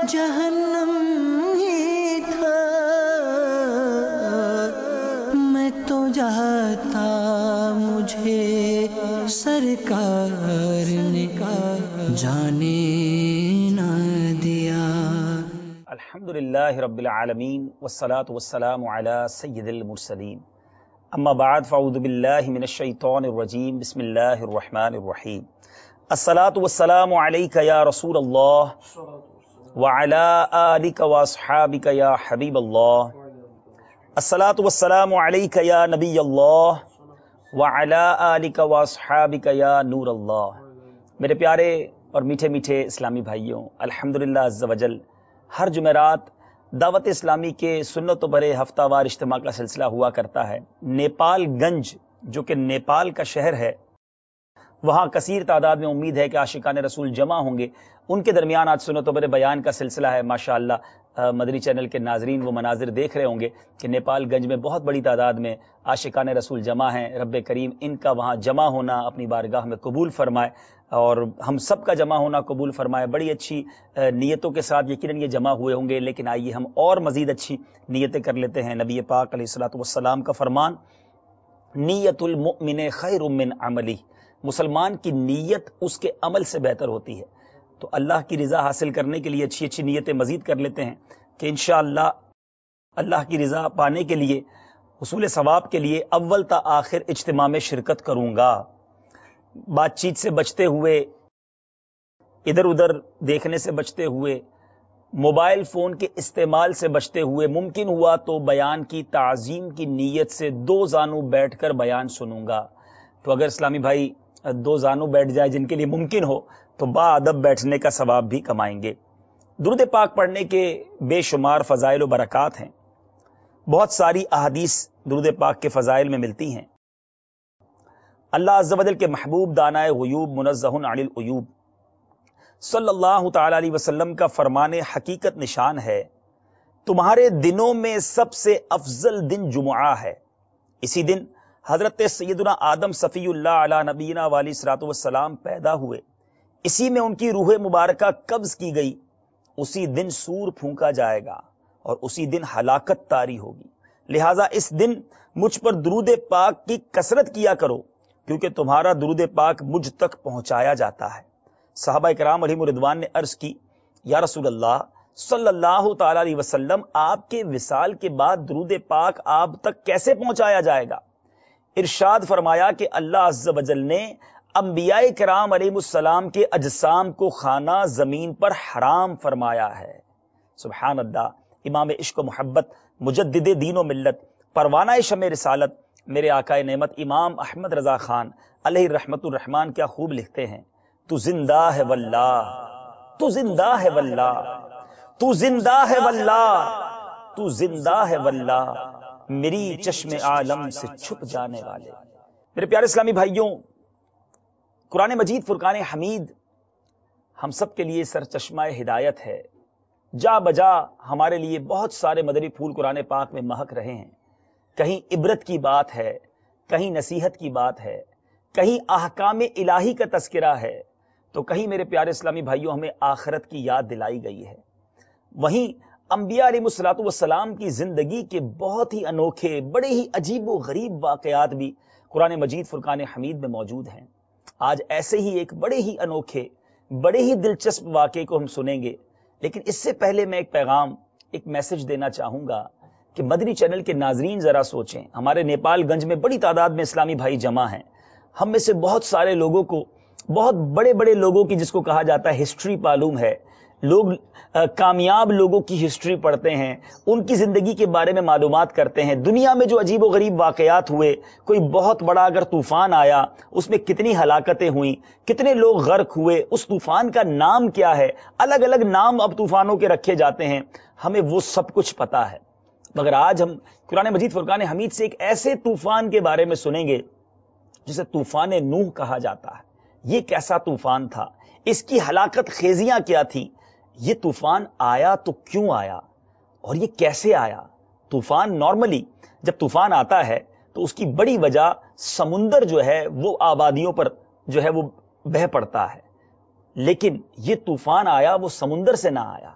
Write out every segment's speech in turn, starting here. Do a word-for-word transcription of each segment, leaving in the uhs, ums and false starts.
جہنم ہی تھا، میں تو جاتا مجھے سرکار نے جانے نہ دیا۔ الحمدللہ رب العالمین والصلاة والسلام علی سید المرسلین، اما بعد فاعوذ باللہ من الشیطان الرجیم، بسم اللہ الرحمن الرحیم۔ الصلاة والسلام علیک یا رسول اللہ وعلی آلک واصحابک یا حبیب اللہ، الصلاة والسلام علیک یا نبی اللہ وعلی آلک واصحابک یا نور اللہ۔ میرے پیارے اور میٹھے میٹھے اسلامی بھائیوں، الحمدللہ عز وجل ہر جمعرات دعوت اسلامی کے سنت و برے ہفتہ وار اجتماع کا سلسلہ ہوا کرتا ہے۔ نیپال گنج جو کہ نیپال کا شہر ہے، وہاں کثیر تعداد میں امید ہے کہ عاشقان رسول جمع ہوں گے۔ ان کے درمیان آج سنت و برے بیان کا سلسلہ ہے۔ ماشاءاللہ مدنی چینل کے ناظرین وہ مناظر دیکھ رہے ہوں گے کہ نیپال گنج میں بہت بڑی تعداد میں عاشقان رسول جمع ہیں۔ رب کریم ان کا وہاں جمع ہونا اپنی بارگاہ میں قبول فرمائے اور ہم سب کا جمع ہونا قبول فرمائے۔ بڑی اچھی نیتوں کے ساتھ یقیناً یہ جمع ہوئے ہوں گے، لیکن آئیے ہم اور مزید اچھی نیتیں کر لیتے ہیں۔ نبی پاک علیہ الصلوۃ والسلام کا فرمان، نیت المؤمن خیر من عملی، مسلمان کی نیت اس کے عمل سے بہتر ہوتی ہے۔ تو اللہ کی رضا حاصل کرنے کے لیے اچھی اچھی نیتیں مزید کر لیتے ہیں کہ انشاءاللہ اللہ کی رضا پانے کے لیے، حصول ثواب کے لیے اول تا آخر اجتماع میں شرکت کروں گا۔ بات چیت سے بچتے ہوئے، ادھر ادھر دیکھنے سے بچتے ہوئے، موبائل فون کے استعمال سے بچتے ہوئے، ممکن ہوا تو بیان کی تعظیم کی نیت سے دو زانو بیٹھ کر بیان سنوں گا۔ تو اگر اسلامی بھائی دو زانو بیٹھ جائے جن کے لیے ممکن ہو تو با ادب بیٹھنے کا ثواب بھی کمائیں گے۔ درود پاک پڑھنے کے بے شمار فضائل و برکات ہیں۔ بہت ساری احادیث درود پاک کے فضائل میں ملتی ہیں۔ اللہ عز و جل کے محبوب دانائے غیوب منزہ عن العیوب صلی اللہ تعالی علیہ وسلم کا فرمان حقیقت نشان ہے، تمہارے دنوں میں سب سے افضل دن جمعہ ہے۔ اسی دن حضرت سیدنا آدم صفی اللہ علی نبینا والی صراط والسلام پیدا ہوئے، اسی میں ان کی روح مبارکہ قبض کی گئی، اسی دن سور پھونکا جائے گا اور اسی دن ہلاکت طاری ہوگی۔ لہٰذا اس دن مجھ پر درود پاک کی کثرت کیا کرو، کیونکہ تمہارا درود پاک مجھ تک پہنچایا جاتا ہے۔ صحابہ کرام علیہم رضوان نے عرض کی، یا رسول اللہ صلی اللہ تعالی علیہ وسلم، آپ کے وصال کے بعد درود پاک آپ تک کیسے پہنچایا جائے گا؟ ارشاد فرمایا کہ اللہ عز و جل نے انبیاء کرام علیہ السلام کے اجسام کو خانہ زمین پر حرام فرمایا ہے۔ سبحان اللہ۔ امام عشق و محبت، مجدد دین و ملت، پروانہ شمع رسالت، میرے آقائے نعمت امام احمد رضا خان علیہ رحمت الرحمان کیا خوب لکھتے ہیں، تو زندہ ہے واللہ، تو زندہ ہے واللہ، تو زندہ ہے واللہ، تو زندہ ہے واللہ، میری چشم عالم سے چھپ جانے والے۔ میرے پیارے اسلامی بھائیوں، قرآن مجید فرقان حمید ہم سب کے لیے سر چشمہ ہدایت ہے۔ جا بجا ہمارے لیے بہت سارے مدنی پھول قرآن پاک میں مہک رہے ہیں۔ کہیں عبرت کی بات ہے، کہیں نصیحت کی بات ہے، کہیں احکام الہی کا تذکرہ ہے، تو کہیں میرے پیارے اسلامی بھائیوں ہمیں آخرت کی یاد دلائی گئی ہے۔ وہیں انبیاء علیہ الصلوۃ والسلام کی زندگی کے بہت ہی انوکھے، بڑے ہی عجیب و غریب واقعات بھی قرآن مجید فرقان حمید میں موجود ہیں۔ آج ایسے ہی ایک بڑے ہی انوکھے، بڑے ہی دلچسپ واقعے کو ہم سنیں گے، لیکن اس سے پہلے میں ایک پیغام، ایک میسج دینا چاہوں گا کہ مدنی چینل کے ناظرین ذرا سوچیں، ہمارے نیپال گنج میں بڑی تعداد میں اسلامی بھائی جمع ہیں۔ ہم میں سے بہت سارے لوگوں کو، بہت بڑے بڑے لوگوں کی جس کو کہا جاتا ہے ہسٹری معلوم ہے، لوگ کامیاب لوگوں کی ہسٹری پڑھتے ہیں، ان کی زندگی کے بارے میں معلومات کرتے ہیں۔ دنیا میں جو عجیب و غریب واقعات ہوئے، کوئی بہت بڑا اگر طوفان آیا، اس میں کتنی ہلاکتیں ہوئیں، کتنے لوگ غرق ہوئے، اس طوفان کا نام کیا ہے، الگ الگ نام اب طوفانوں کے رکھے جاتے ہیں، ہمیں وہ سب کچھ پتا ہے۔ مگر آج ہم قرآن مجید فرقان حمید سے ایک ایسے طوفان کے بارے میں سنیں گے جسے طوفان نوح کہا جاتا ہے۔ یہ کیسا طوفان تھا، اس کی ہلاکت خیزیاں کیا تھی، یہ طوفان آیا تو کیوں آیا اور یہ کیسے آیا؟ طوفان نارملی جب طوفان آتا ہے تو اس کی بڑی وجہ سمندر جو ہے وہ آبادیوں پر جو ہے وہ بہہ پڑتا ہے، لیکن یہ طوفان آیا وہ سمندر سے نہ آیا،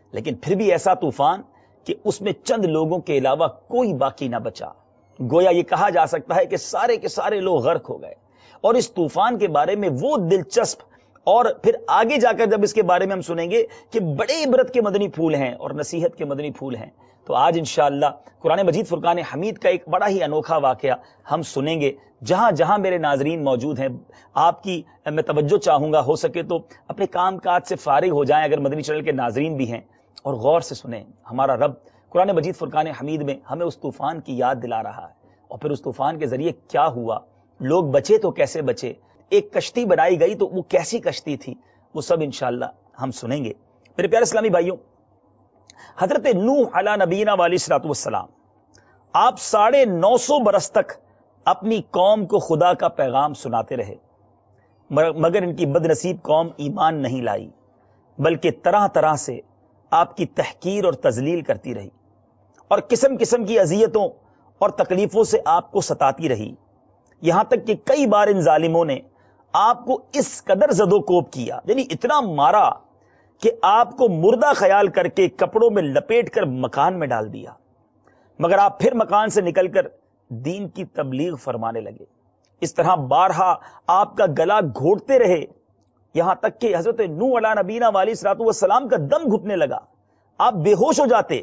لیکن پھر بھی ایسا طوفان کہ اس میں چند لوگوں کے علاوہ کوئی باقی نہ بچا. گویا یہ کہا جا سکتا ہے کہ سارے کے سارے لوگ غرق ہو گئے. اور اس طوفان کے بارے میں وہ دلچسپ اور پھر آگے جا کر جب اس کے بارے میں ہم سنیں گے کہ بڑے عبرت کے مدنی پھول ہیں اور نصیحت کے مدنی پھول ہیں. تو آج انشاءاللہ قرآن مجید فرقان حمید کا ایک بڑا ہی انوکھا واقعہ ہم سنیں گے. جہاں جہاں میرے ناظرین موجود ہیں آپ کی میں توجہ چاہوں گا، ہو سکے تو اپنے کام کاج سے فارغ ہو جائیں اگر مدنی چینل کے ناظرین بھی ہیں، اور غور سے سنیں. ہمارا رب قرآن مجید فرقان حمید میں ہمیں اس طوفان کی یاد دلا رہا ہے، اور پھر اس طوفان کے ذریعے کیا ہوا، لوگ بچے تو کیسے بچے، ایک کشتی بنائی گئی تو وہ کیسی کشتی تھی، وہ سب انشاءاللہ ہم سنیں گے. میرے پیارے اسلامی بھائیوں، حضرت نوح علی نبینا علیہ الصلوۃ والسلام آپ ساڑھے نو سو برس تک اپنی قوم کو خدا کا پیغام سناتے رہے، مگر ان کی بد نصیب قوم ایمان نہیں لائی، بلکہ طرح طرح سے آپ کی تحقیر اور تذلیل کرتی رہی، اور قسم قسم کی اذیتوں اور تکلیفوں سے آپ کو ستاتی رہی. یہاں تک کہ کئی بار ان ظالموں نے آپ کو اس قدر زد و کوب کیا، یعنی اتنا مارا کہ آپ کو مردہ خیال کر کے کپڑوں میں لپیٹ کر مکان میں ڈال دیا، مگر آپ پھر مکان سے نکل کر دین کی تبلیغ فرمانے لگے. اس طرح بارہا آپ کا گلا گھوٹتے رہے، یہاں تک کہ حضرت نوح علیہ نبینا علیہ الصلوۃ والسلام کا دم گھٹنے لگا، آپ بے ہوش ہو جاتے.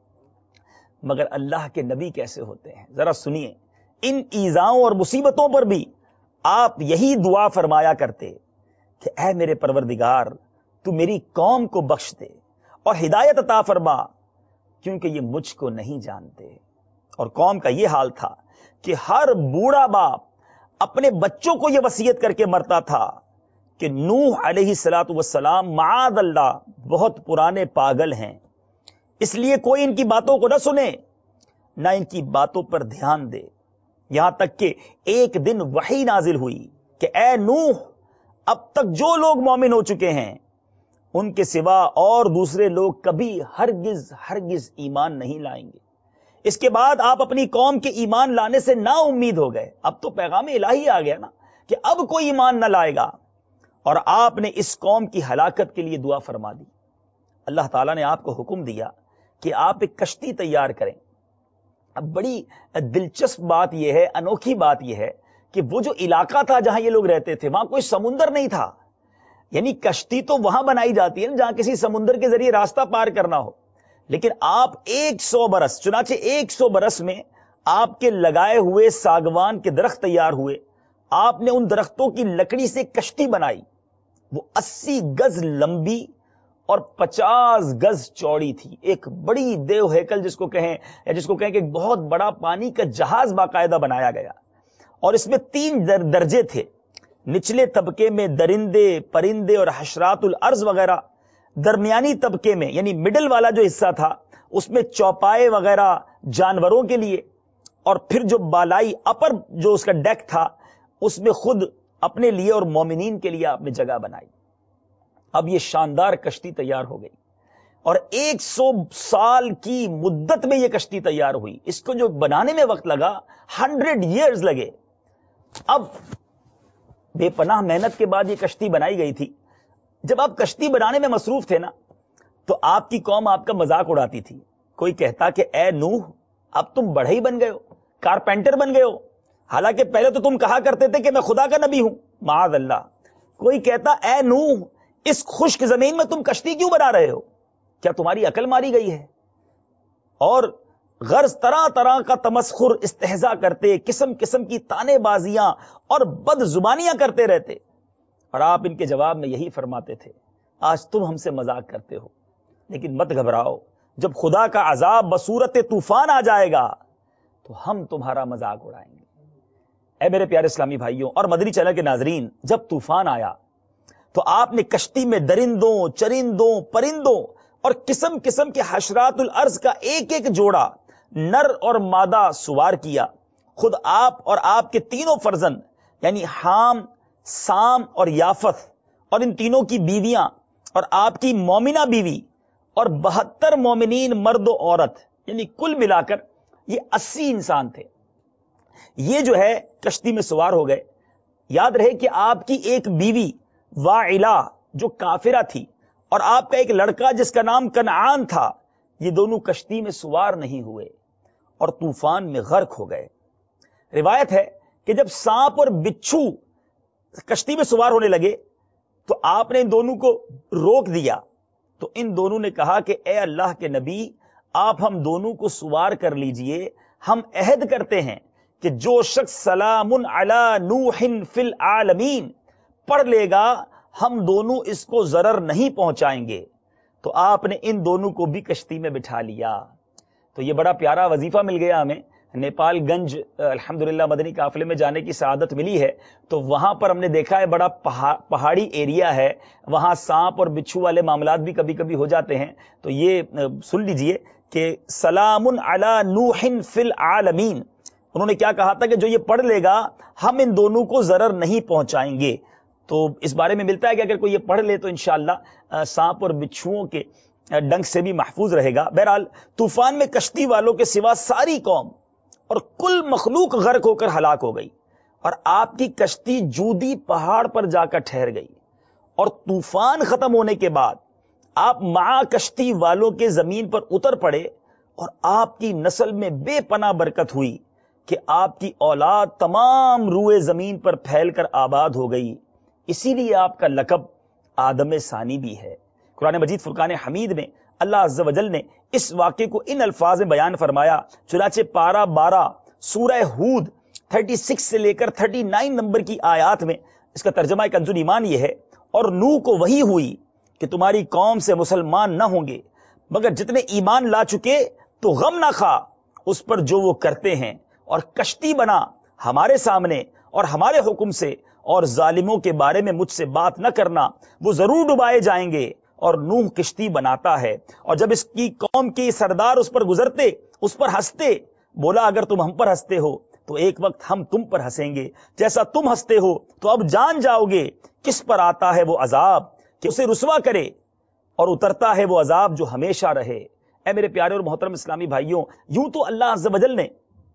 مگر اللہ کے نبی کیسے ہوتے ہیں، ذرا سنیے. ان ایذاؤں اور مصیبتوں پر بھی آپ یہی دعا فرمایا کرتے کہ اے میرے پروردگار، تو میری قوم کو بخش دے اور ہدایت عطا فرما، کیونکہ یہ مجھ کو نہیں جانتے. اور قوم کا یہ حال تھا کہ ہر بوڑھا باپ اپنے بچوں کو یہ وصیت کر کے مرتا تھا کہ نوح علیہ الصلوۃ والسلام معاذ اللہ بہت پرانے پاگل ہیں، اس لیے کوئی ان کی باتوں کو نہ سنے نہ ان کی باتوں پر دھیان دے. یہاں تک کہ ایک دن وحی نازل ہوئی کہ اے نوح، اب تک جو لوگ مومن ہو چکے ہیں ان کے سوا اور دوسرے لوگ کبھی ہرگز ہرگز ایمان نہیں لائیں گے. اس کے بعد آپ اپنی قوم کے ایمان لانے سے نا امید ہو گئے. اب تو پیغام الہی آ گیا نا کہ اب کوئی ایمان نہ لائے گا، اور آپ نے اس قوم کی ہلاکت کے لیے دعا فرما دی. اللہ تعالیٰ نے آپ کو حکم دیا کہ آپ ایک کشتی تیار کریں. اب بڑی دلچسپ بات یہ ہے، انوکھی بات یہ ہے کہ وہ جو علاقہ تھا جہاں یہ لوگ رہتے تھے وہاں کوئی سمندر نہیں تھا. یعنی کشتی تو وہاں بنائی جاتی ہے نا جہاں کسی سمندر کے ذریعے راستہ پار کرنا ہو، لیکن آپ ایک سو برس چنانچہ ایک سو برس میں آپ کے لگائے ہوئے ساگوان کے درخت تیار ہوئے. آپ نے ان درختوں کی لکڑی سے کشتی بنائی، وہ اسی گز لمبی اور پچاس گز چوڑی تھی. ایک بڑی دیو ہیکل جس کو کہیں یا جس کو کہیں کہ بہت بڑا پانی کا جہاز باقاعدہ بنایا گیا، اور اس میں تین در درجے تھے. نچلے طبقے میں درندے، پرندے اور حشرات الارض وغیرہ، درمیانی طبقے میں یعنی مڈل والا جو حصہ تھا اس میں چوپائے وغیرہ جانوروں کے لیے، اور پھر جو بالائی اپر جو اس کا ڈیک تھا اس میں خود اپنے لیے اور مومنین کے لیے آپ نے جگہ بنائی. اب یہ شاندار کشتی تیار ہو گئی، اور ایک سو سال کی مدت میں یہ کشتی تیار ہوئی. اس کو جو بنانے میں وقت لگا ہنڈریڈ ایئرز لگے. اب بے پناہ محنت کے بعد یہ کشتی بنائی گئی تھی. جب آپ کشتی بنانے میں مصروف تھے نا تو آپ کی قوم آپ کا مذاق اڑاتی تھی. کوئی کہتا کہ اے نوح، اب تم بڑھئی بن گئے ہو، کارپینٹر بن گئے ہو، حالانکہ پہلے تو تم کہا کرتے تھے کہ میں خدا کا نبی ہوں، معاذ اللہ. کوئی کہتا اے نوح، اس خشک زمین میں تم کشتی کیوں بنا رہے ہو، کیا تمہاری عقل ماری گئی ہے؟ اور غرض طرح طرح کا تمسخر، استہزاء کرتے، قسم قسم کی تانے بازیاں اور بد زبانیاں کرتے رہتے. اور آپ ان کے جواب میں یہی فرماتے تھے، آج تم ہم سے مذاق کرتے ہو، لیکن مت گھبراؤ، جب خدا کا عذاب بصورت طوفان آ جائے گا تو ہم تمہارا مذاق اڑائیں گے. اے میرے پیارے اسلامی بھائیوں اور مدنی چینل کے ناظرین، جب طوفان آیا تو آپ نے کشتی میں درندوں، چرندوں، پرندوں اور قسم قسم کے حشرات الارض کا ایک ایک جوڑا نر اور مادہ سوار کیا. خود آپ اور آپ کے تینوں فرزند یعنی حام، سام اور یافت، اور ان تینوں کی بیویاں اور آپ کی مومنہ بیوی اور بہتر مومنین مرد و عورت، یعنی کل ملا کر یہ اسی انسان تھے. یہ جو ہے کشتی میں سوار ہو گئے. یاد رہے کہ آپ کی ایک بیوی واعلہ جو کافرہ تھی اور آپ کا ایک لڑکا جس کا نام کنعان تھا، یہ دونوں کشتی میں سوار نہیں ہوئے اور طوفان میں غرق ہو گئے۔ روایت ہے کہ جب سانپ اور بچھو کشتی میں سوار ہونے لگے تو آپ نے ان دونوں کو روک دیا، تو ان دونوں نے کہا کہ اے اللہ کے نبی، آپ ہم دونوں کو سوار کر لیجئے، ہم عہد کرتے ہیں کہ جو شخص سلام علی نوح فی العالمین پڑھ لے گا ہم دونوں اس کو ضرر نہیں پہنچائیں گے۔ تو آپ نے ان دونوں کو بھی کشتی میں بٹھا لیا۔ تو یہ بڑا پیارا وظیفہ مل گیا ہمیں۔ نیپال گنج الحمدللہ مدنی قافلے میں جانے کی سعادت ملی ہے، تو وہاں پر ہم نے دیکھا ہے بڑا پہاڑی ایریا ہے، وہاں سانپ اور بچھو والے معاملات بھی کبھی کبھی ہو جاتے ہیں۔ تو یہ سن لیجئے کہ سلام علی نوح فی العالمین، انہوں نے کیا کہا تھا کہ جو یہ پڑھ لے گا ہم ان دونوں کو ضرر نہیں پہنچائیں گے۔ تو اس بارے میں ملتا ہے کہ اگر کوئی یہ پڑھ لے تو انشاءاللہ سانپ اور بچھوؤں کے ڈنگ سے بھی محفوظ رہے گا۔ بہرحال طوفان میں کشتی والوں کے سوا ساری قوم اور کل مخلوق غرق ہو کر ہلاک ہو گئی، اور آپ کی کشتی جودی پہاڑ پر جا کر ٹھہر گئی، اور طوفان ختم ہونے کے بعد آپ مع کشتی والوں کے زمین پر اتر پڑے، اور آپ کی نسل میں بے پناہ برکت ہوئی کہ آپ کی اولاد تمام روئے زمین پر پھیل کر آباد ہو گئی۔ اسی لیے آپ کا لقب آدم ثانی بھی ہے۔ قرآن مجید فرقان حمید میں اللہ عز و جل نے اس واقعے کو ان الفاظ میں بیان فرمایا، چنانچہ پارہ بارہ سورہ ہود چھتیس سے لے کر انتیس نمبر کی آیات میں اس کا ترجمہ کنز ایمان یہ ہے، اور نوح کو وحی ہوئی کہ تمہاری قوم سے مسلمان نہ ہوں گے مگر جتنے ایمان لا چکے، تو غم نہ کھا اس پر جو وہ کرتے ہیں، اور کشتی بنا ہمارے سامنے اور ہمارے حکم سے، اور ظالموں کے بارے میں مجھ سے بات نہ کرنا، وہ ضرور ڈبائے جائیں گے۔ اور نوح کشتی بناتا ہے، اور جب اس کی قوم کے سردار اس پر گزرتے اس پر ہنستے، بولا اگر تم ہم پر ہنستے ہو تو ایک وقت ہم تم پر ہنسیں گے، جیسا تم ہنستے ہو تو اب جان جاؤ گے کس پر آتا ہے وہ عذاب کہ اسے رسوا کرے، اور اترتا ہے وہ عذاب جو ہمیشہ رہے۔ اے میرے پیارے اور محترم اسلامی بھائیوں، یوں تو اللہ عز و جل نے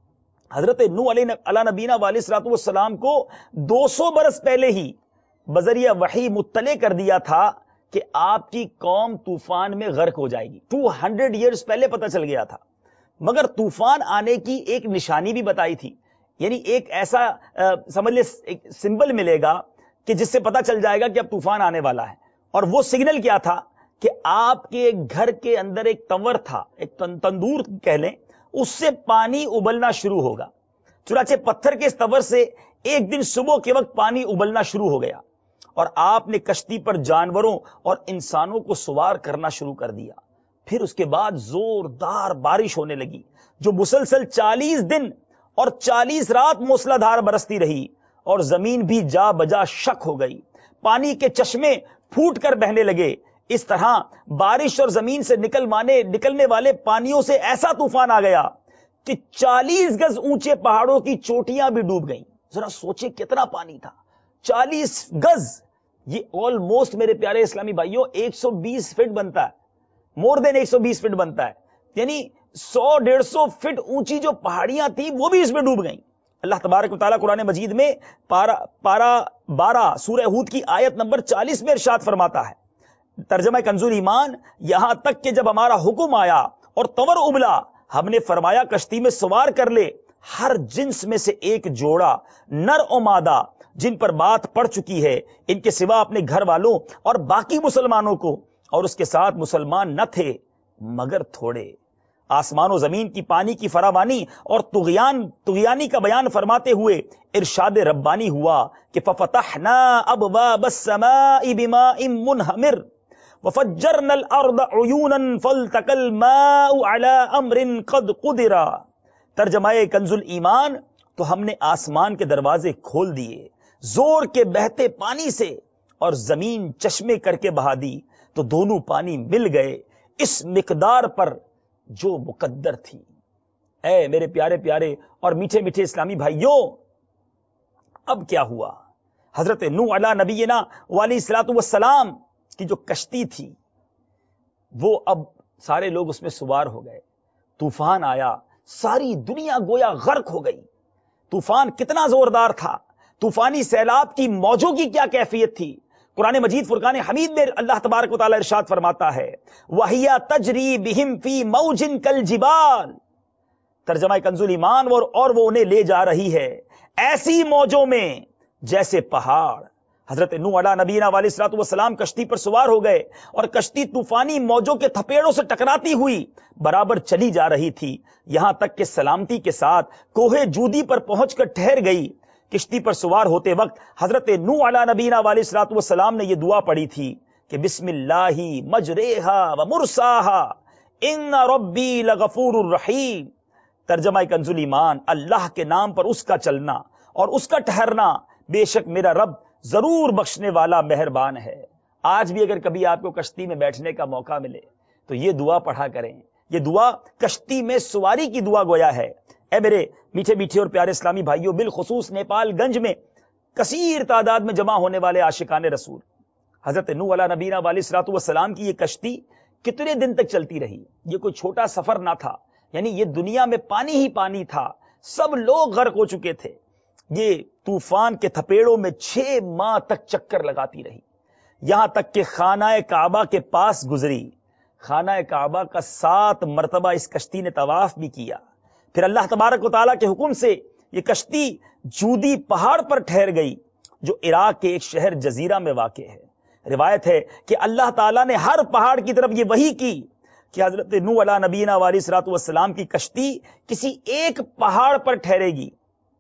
حضرت نوح علیہ نبینا علیہ الصلوۃ والسلام کو دو سو برس پہلے ہی بذریعہ وحی مطلع کر دیا تھا کہ آپ کی قوم طوفان میں غرق ہو جائے گی۔ دو سو ایئرز پہلے پتہ چل گیا تھا، مگر طوفان آنے کی ایک نشانی بھی بتائی تھی، یعنی ایک ایسا سمجھ لے ایک سمبل ملے گا کہ جس سے پتہ چل جائے گا کہ اب طوفان آنے والا ہے۔ اور وہ سگنل کیا تھا کہ آپ کے گھر کے اندر ایک تنور تھا، ایک تندور کہہ لیں، اس سے پانی ابلنا شروع ہوگا۔ چنانچہ پتھر کے اس تنور سے ایک دن صبح کے وقت پانی ابلنا شروع ہو گیا، اور آپ نے کشتی پر جانوروں اور انسانوں کو سوار کرنا شروع کر دیا۔ پھر اس کے بعد زوردار بارش ہونے لگی جو مسلسل چالیس دن اور چالیس رات موسلا دھار برستی رہی، اور زمین بھی جا بجا شک ہو گئی، پانی کے چشمے پھوٹ کر بہنے لگے۔ اس طرح بارش اور زمین سے نکلوانے نکلنے والے پانیوں سے ایسا طوفان آ گیا کہ چالیس گز اونچے پہاڑوں کی چوٹیاں بھی ڈوب گئیں۔ ذرا سوچے کتنا پانی تھا، چالیس گز، یہ آلموسٹ میرے پیارے اسلامی بھائیوں ایک سو بیس فٹ بنتا ہے، مور دین ایک سو بیس فٹ بنتا ہے، یعنی سو ڈیڑھ سو فٹ اونچی جو پہاڑیاں تھیں وہ بھی اس میں ڈوب گئیں۔ اللہ تبارک و تعالیٰ قرآن مجید میں پارہ پارہ بارہ سورہ ہود کی آیت نمبر چالیس میں ارشاد فرماتا ہے، ترجمہ کنز ایمان، یہاں تک کہ جب ہمارا حکم آیا اور تنور ابلا، ہم نے فرمایا کشتی میں سوار کر لے ہر جنس میں سے ایک جوڑا، نر و مادہ، جن پر بات پڑ چکی ہے، ان کے سوا اپنے گھر والوں اور باقی مسلمانوں کو، اور اس کے ساتھ مسلمان نہ تھے مگر تھوڑے۔ آسمان و زمین کی پانی کی فراوانی اور طغیان طغیانی کا بیان فرماتے ہوئے ارشاد ربانی ہوا کہ فَفَتَحْنَا أَبْوَابَ السَّمَاءِ بِمَاءٍ مُنْهَمِرٍ وَفَجَّرْنَا الْأَرْضَ عُيُونًا فَالْتَقَى الْمَاءُ عَلَى أَمْرٍ قَدْ قُدِرَ۔ ترجمہ کنز ایمان، تو ہم نے آسمان کے دروازے کھول دیے زور کے بہتے پانی سے، اور زمین چشمے کر کے بہا دی، تو دونوں پانی مل گئے اس مقدار پر جو مقدر تھی۔ اے میرے پیارے پیارے اور میٹھے میٹھے اسلامی بھائیوں، اب کیا ہوا؟ حضرت نوح علیہ نبینا علیہ الصلوۃ والسلام کی جو کشتی تھی وہ اب سارے لوگ اس میں سوار ہو گئے، طوفان آیا، ساری دنیا گویا غرق ہو گئی۔ طوفان کتنا زوردار تھا، طوفانی سیلاب کی موجوں کی کیا کیفیت تھی، قرآن مجید فرقان حمید میں اللہ تبارک و تعالی ارشاد فرماتا ہے وَهِيَ تَجْرِي بِهِمْ فِي مَوْجٍ كَالْجِبَالِ، ترجمہ کنز ایمان، اور وہ انہیں لے جا رہی ہے ایسی موجوں میں جیسے پہاڑ۔ حضرت نوح علیہ نبینا علیہ الصلوۃ والسلام کشتی پر سوار ہو گئے اور کشتی طوفانی موجوں کے تھپیڑوں سے ٹکراتی ہوئی برابر چلی جا رہی تھی، یہاں تک کہ سلامتی کے ساتھ کوہ جودی پر پہنچ کر ٹھہر گئی۔ کشتی پر سوار ہوتے وقت حضرت نوح علیہ نبینا علیہ الصلوۃ والسلام نے یہ دعا پڑھی تھی کہ بسم اللہ مجریہا و مرساہا ان ربی لغفور الرحیم۔ ترجمہ کنز ایمان، اللہ کے نام پر اس کا چلنا اور اس کا ٹھہرنا، بے شک میرا رب ضرور بخشنے والا مہربان ہے۔ آج بھی اگر کبھی آپ کو کشتی میں بیٹھنے کا موقع ملے تو یہ دعا پڑھا کریں۔ یہ دعا کشتی میں سواری کی دعا گویا ہے۔ اے میرے میٹھے میٹھے اور پیارے اسلامی بھائیوں، بالخصوص نیپال گنج میں کثیر تعداد میں جمع ہونے والے عاشقان رسول، حضرت نوح علیہ نبینا علیہ الصلوۃ والسلام کی یہ کشتی کتنے دن تک چلتی رہی؟ یہ کوئی چھوٹا سفر نہ تھا، یعنی یہ دنیا میں پانی ہی پانی تھا، سب لوگ غرق ہو چکے تھے۔ یہ طوفان کے تھپیڑوں میں چھ ماہ تک چکر لگاتی رہی، یہاں تک کہ خانہ کعبہ کے پاس گزری۔ خانہ کعبہ کا سات مرتبہ اس کشتی نے طواف بھی کیا۔ پھر اللہ تبارک و تعالیٰ کے حکم سے یہ کشتی جودی پہاڑ پر ٹھہر گئی، جو عراق کے ایک شہر جزیرہ میں واقع ہے۔ روایت ہے کہ اللہ تعالیٰ نے ہر پہاڑ کی طرف یہ وحی کی کہ حضرت نوح علیہ نبینا علیہ الصلوۃ والسلام کی کشتی کسی ایک پہاڑ پر ٹھہرے گی۔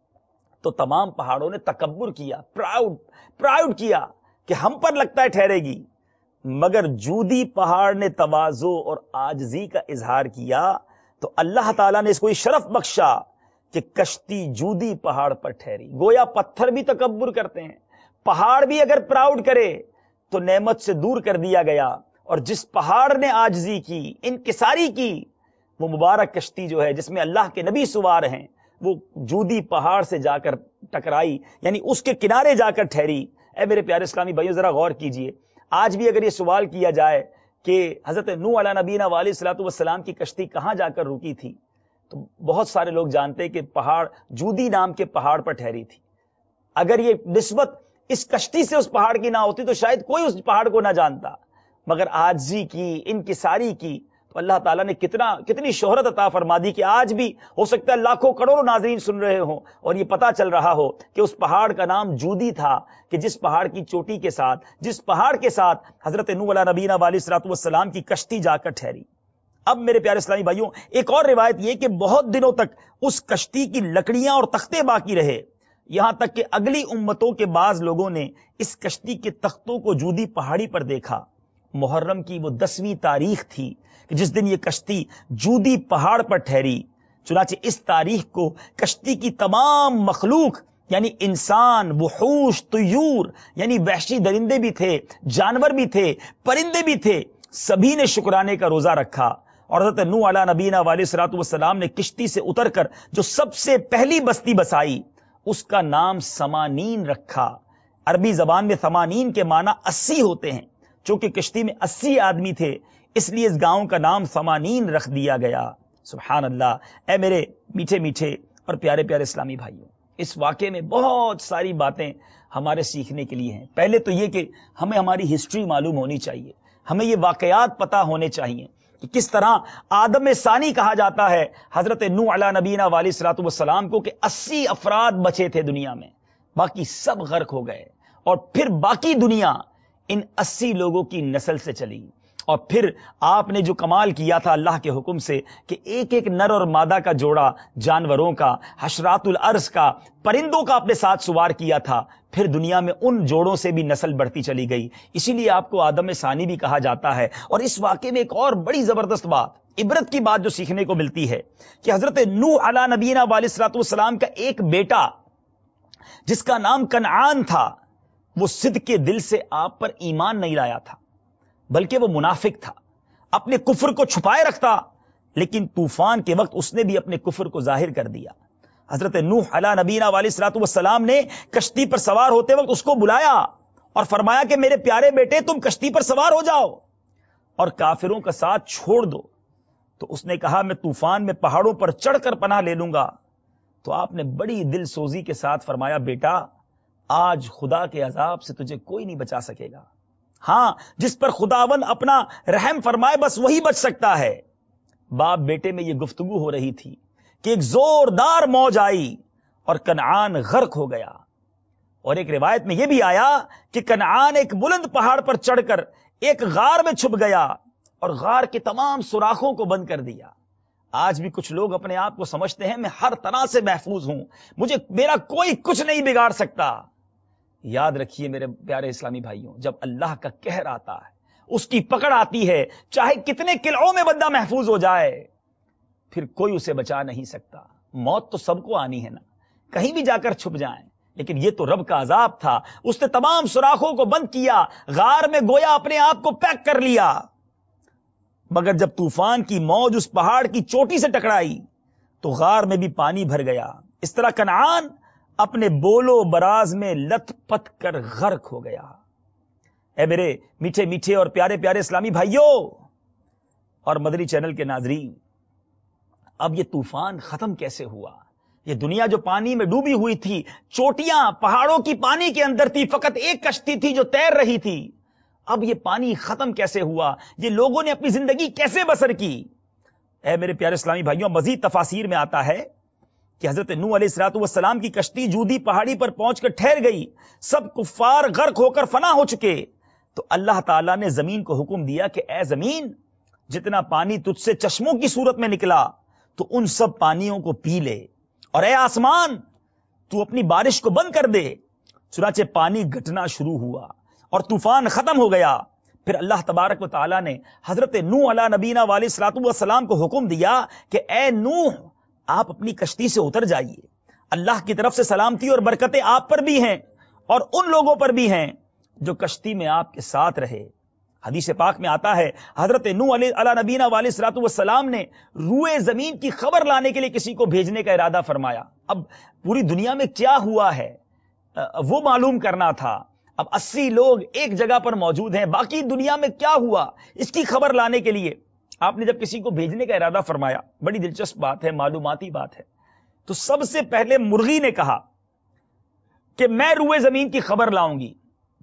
تو تمام پہاڑوں نے تکبر کیا، پراؤڈ پراؤڈ کیا کہ ہم پر لگتا ہے ٹھہرے گی، مگر جودی پہاڑ نے تواضع اور عاجزی کا اظہار کیا تو اللہ تعالیٰ نے اس کو یہ شرف بخشا کہ کشتی جودی پہاڑ پر ٹھہری۔ گویا پتھر بھی تکبر کرتے ہیں، پہاڑ بھی اگر پراؤڈ کرے تو نعمت سے دور کر دیا گیا، اور جس پہاڑ نے عاجزی کی، انکساری کی، وہ مبارک کشتی جو ہے جس میں اللہ کے نبی سوار ہیں، وہ جودی پہاڑ سے جا کر ٹکرائی، یعنی اس کے کنارے جا کر ٹھہری۔ اے میرے پیارے اسلامی بھائیوں، ذرا غور کیجئے، آج بھی اگر یہ سوال کیا جائے کہ حضرت نوح علیہ نبینا علیہ الصلوۃ والسلام کی کشتی کہاں جا کر رکی تھی، تو بہت سارے لوگ جانتے کہ پہاڑ جودی نام کے پہاڑ پر ٹھہری تھی۔ اگر یہ نسبت اس کشتی سے اس پہاڑ کی نہ ہوتی تو شاید کوئی اس پہاڑ کو نہ جانتا، مگر عاجزی کی، انکساری کی، تو اللہ تعالیٰ نے کتنا کتنی شہرت عطا فرما دی کہ آج بھی ہو سکتا ہے لاکھوں کروڑوں ناظرین سن رہے ہوں اور یہ پتا چل رہا ہو کہ اس پہاڑ کا نام جودی تھا، کہ جس پہاڑ کی چوٹی کے ساتھ، جس پہاڑ کے ساتھ حضرت نوح علیہ نبینا علیہ الصلوۃ والسلام کی کشتی جا کر ٹھہری۔ اب میرے پیارے اسلامی بھائیوں، ایک اور روایت یہ کہ بہت دنوں تک اس کشتی کی لکڑیاں اور تختے باقی رہے، یہاں تک کہ اگلی امتوں کے بعض لوگوں نے اس کشتی کے تختوں کو جودی پہاڑی پر دیکھا۔ محرم کی وہ دسویں تاریخ تھی کہ جس دن یہ کشتی جودی پہاڑ پر ٹھہری۔ چنانچہ اس تاریخ کو کشتی کی تمام مخلوق، یعنی انسان، وحوش، طیور، یعنی وحشی درندے بھی تھے، جانور بھی تھے، پرندے بھی تھے، سبھی نے شکرانے کا روزہ رکھا۔ اور حضرت نوح علیہ نبینا علیہ الصلوۃ والسلام نے کشتی سے اتر کر جو سب سے پہلی بستی بسائی، اس کا نام سمانین رکھا۔ عربی زبان میں سمانین کے معنی اسی ہوتے ہیں، چونکہ کشتی میں اسی آدمی تھے اس لیے اس گاؤں کا نام سمانین رکھ دیا گیا۔ سبحان اللہ۔ اے میرے میٹھے میٹھے اور پیارے پیارے اسلامی بھائیوں، اس واقعے میں بہت ساری باتیں ہمارے سیکھنے کے لیے ہیں۔ پہلے تو یہ کہ ہمیں ہماری ہسٹری معلوم ہونی چاہیے، ہمیں یہ واقعات پتہ ہونے چاہیے کہ کس طرح آدم ثانی کہا جاتا ہے حضرت نوح علیہ نبینا علیہ الصلوۃ والسلام کو کہ اسی افراد بچے تھے دنیا میں، باقی سب غرق ہو گئے، اور پھر باقی دنیا ان اسی لوگوں کی نسل سے چلی۔ اور پھر آپ نے جو کمال کیا تھا اللہ کے حکم سے کہ ایک ایک نر اور مادہ کا جوڑا جانوروں کا، حشرات الارض کا، پرندوں کا اپنے ساتھ سوار کیا تھا، پھر دنیا میں ان جوڑوں سے بھی نسل بڑھتی چلی گئی، اسی لیے آپ کو آدم ثانی بھی کہا جاتا ہے۔ اور اس واقعے میں ایک اور بڑی زبردست بات، عبرت کی بات جو سیکھنے کو ملتی ہے کہ حضرت نوح علیہ نبینا علیہ الصلوۃ والسلام کا ایک بیٹا جس کا نام کنعان تھا، وہ صدق کے دل سے آپ پر ایمان نہیں لایا تھا، بلکہ وہ منافق تھا، اپنے کفر کو چھپائے رکھتا، لیکن طوفان کے وقت اس نے بھی اپنے کفر کو ظاہر کر دیا۔ حضرت نوح علیہ نبینا علیہ الصلوۃ والسلام نے کشتی پر سوار ہوتے وقت اس کو بلایا اور فرمایا کہ میرے پیارے بیٹے تم کشتی پر سوار ہو جاؤ اور کافروں کا ساتھ چھوڑ دو۔ تو اس نے کہا میں طوفان میں پہاڑوں پر چڑھ کر پناہ لے لوں گا۔ تو آپ نے بڑی دل سوزی کے ساتھ فرمایا بیٹا آج خدا کے عذاب سے تجھے کوئی نہیں بچا سکے گا. ہاں، جس پر خداوند اپنا رحم فرمائے بس وہی بچ سکتا ہے. باپ بیٹے میں یہ گفتگو ہو رہی تھی کہ ایک زوردار موج آئی اور کنعان غرق ہو گیا. اور ایک روایت میں یہ بھی آیا کہ کنعان ایک بلند پہاڑ پر چڑھ کر ایک غار میں چھپ گیا اور غار کے تمام سوراخوں کو بند کر دیا. آج بھی کچھ لوگ اپنے آپ کو سمجھتے ہیں میں ہر طرح سے محفوظ ہوں، مجھے میرا کوئی کچھ نہیں بگاڑ سکتا. یاد رکھیے میرے پیارے اسلامی بھائیوں، جب اللہ کا قہر آتا ہے، اس کی پکڑ آتی ہے، چاہے کتنے قلعوں میں بندہ محفوظ ہو جائے، پھر کوئی اسے بچا نہیں سکتا. موت تو سب کو آنی ہے نا، کہیں بھی جا کر چھپ جائیں، لیکن یہ تو رب کا عذاب تھا. اس نے تمام سوراخوں کو بند کیا، غار میں گویا اپنے آپ کو پیک کر لیا. مگر جب طوفان کی موج اس پہاڑ کی چوٹی سے ٹکرائی تو غار میں بھی پانی بھر گیا. اس طرح کنعان اپنے بولو براز میں لت پت کر غرق ہو گیا. اے میرے میٹھے میٹھے اور پیارے پیارے اسلامی بھائیوں اور مدنی چینل کے ناظرین، اب یہ طوفان ختم کیسے ہوا؟ یہ دنیا جو پانی میں ڈوبی ہوئی تھی، چوٹیاں پہاڑوں کی پانی کے اندر تھی، فقط ایک کشتی تھی جو تیر رہی تھی. اب یہ پانی ختم کیسے ہوا؟ یہ لوگوں نے اپنی زندگی کیسے بسر کی؟ اے میرے پیارے اسلامی بھائیوں، مزید تفاسیر میں آتا ہے کہ حضرت نوح علیہ الصلوۃ والسلام کی کشتی جودی پہاڑی پر پہنچ کر ٹھہر گئی. سب کفار غرق ہو کر فنا ہو چکے تو اللہ تعالیٰ نے زمین کو حکم دیا کہ اے زمین، جتنا پانی تجھ سے چشموں کی صورت میں نکلا تو ان سب پانیوں کو پی لے، اور اے آسمان تو اپنی بارش کو بند کر دے. چنانچہ پانی گھٹنا شروع ہوا اور طوفان ختم ہو گیا. پھر اللہ تبارک و تعالیٰ نے حضرت نوح علیہ نبینا علیہ الصلوۃ والسلام کو حکم دیا کہ اے نوح، آپ اپنی کشتی سے اتر جائیے. اللہ کی طرف سے سلامتی اور برکتیں آپ پر بھی ہیں اور ان لوگوں پر بھی ہیں جو کشتی میں آپ کے ساتھ رہے. حدیث پاک میں آتا ہے حضرت نوح علیہ نبینا علیہ الصلوۃ والسلام نے روئے زمین کی خبر لانے کے لیے کسی کو بھیجنے کا ارادہ فرمایا. اب پوری دنیا میں کیا ہوا ہے وہ معلوم کرنا تھا. اب اسی لوگ ایک جگہ پر موجود ہیں، باقی دنیا میں کیا ہوا اس کی خبر لانے کے لیے آپ نے جب کسی کو بھیجنے کا ارادہ فرمایا، بڑی دلچسپ بات ہے، معلوماتی بات ہے. تو سب سے پہلے مرغی نے کہا کہ میں روئے زمین کی خبر لاؤں گی.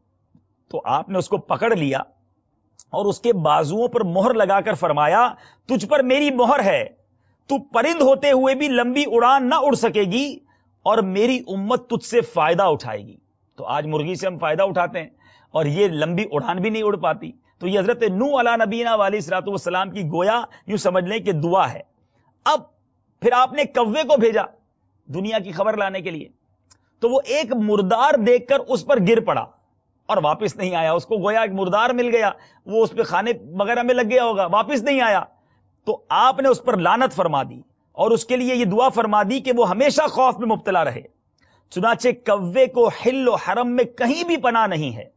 تو آپ نے اس کو پکڑ لیا اور اس کے بازوؤں پر مہر لگا کر فرمایا تجھ پر میری مہر ہے، تو پرند ہوتے ہوئے بھی لمبی اڑان نہ اڑ سکے گی اور میری امت تجھ سے فائدہ اٹھائے گی. تو آج مرغی سے ہم فائدہ اٹھاتے ہیں اور یہ لمبی اڑان بھی نہیں اڑ پاتی. تو یہ حضرت نوح علیہ نبینا علیہ الصلوۃ والسلام کی گویا یوں سمجھ لیں کہ دعا ہے. اب پھر آپ نے کوے کو بھیجا دنیا کی خبر لانے کے لیے، تو وہ ایک مردار دیکھ کر اس پر گر پڑا اور واپس نہیں آیا. اس کو گویا ایک مردار مل گیا، وہ اس پہ کھانے وغیرہ میں لگ گیا ہوگا، واپس نہیں آیا. تو آپ نے اس پر لعنت فرما دی اور اس کے لیے یہ دعا فرما دی کہ وہ ہمیشہ خوف میں مبتلا رہے. چنانچہ کوے کو حل و حرم میں کہیں بھی پناہ نہیں ہے.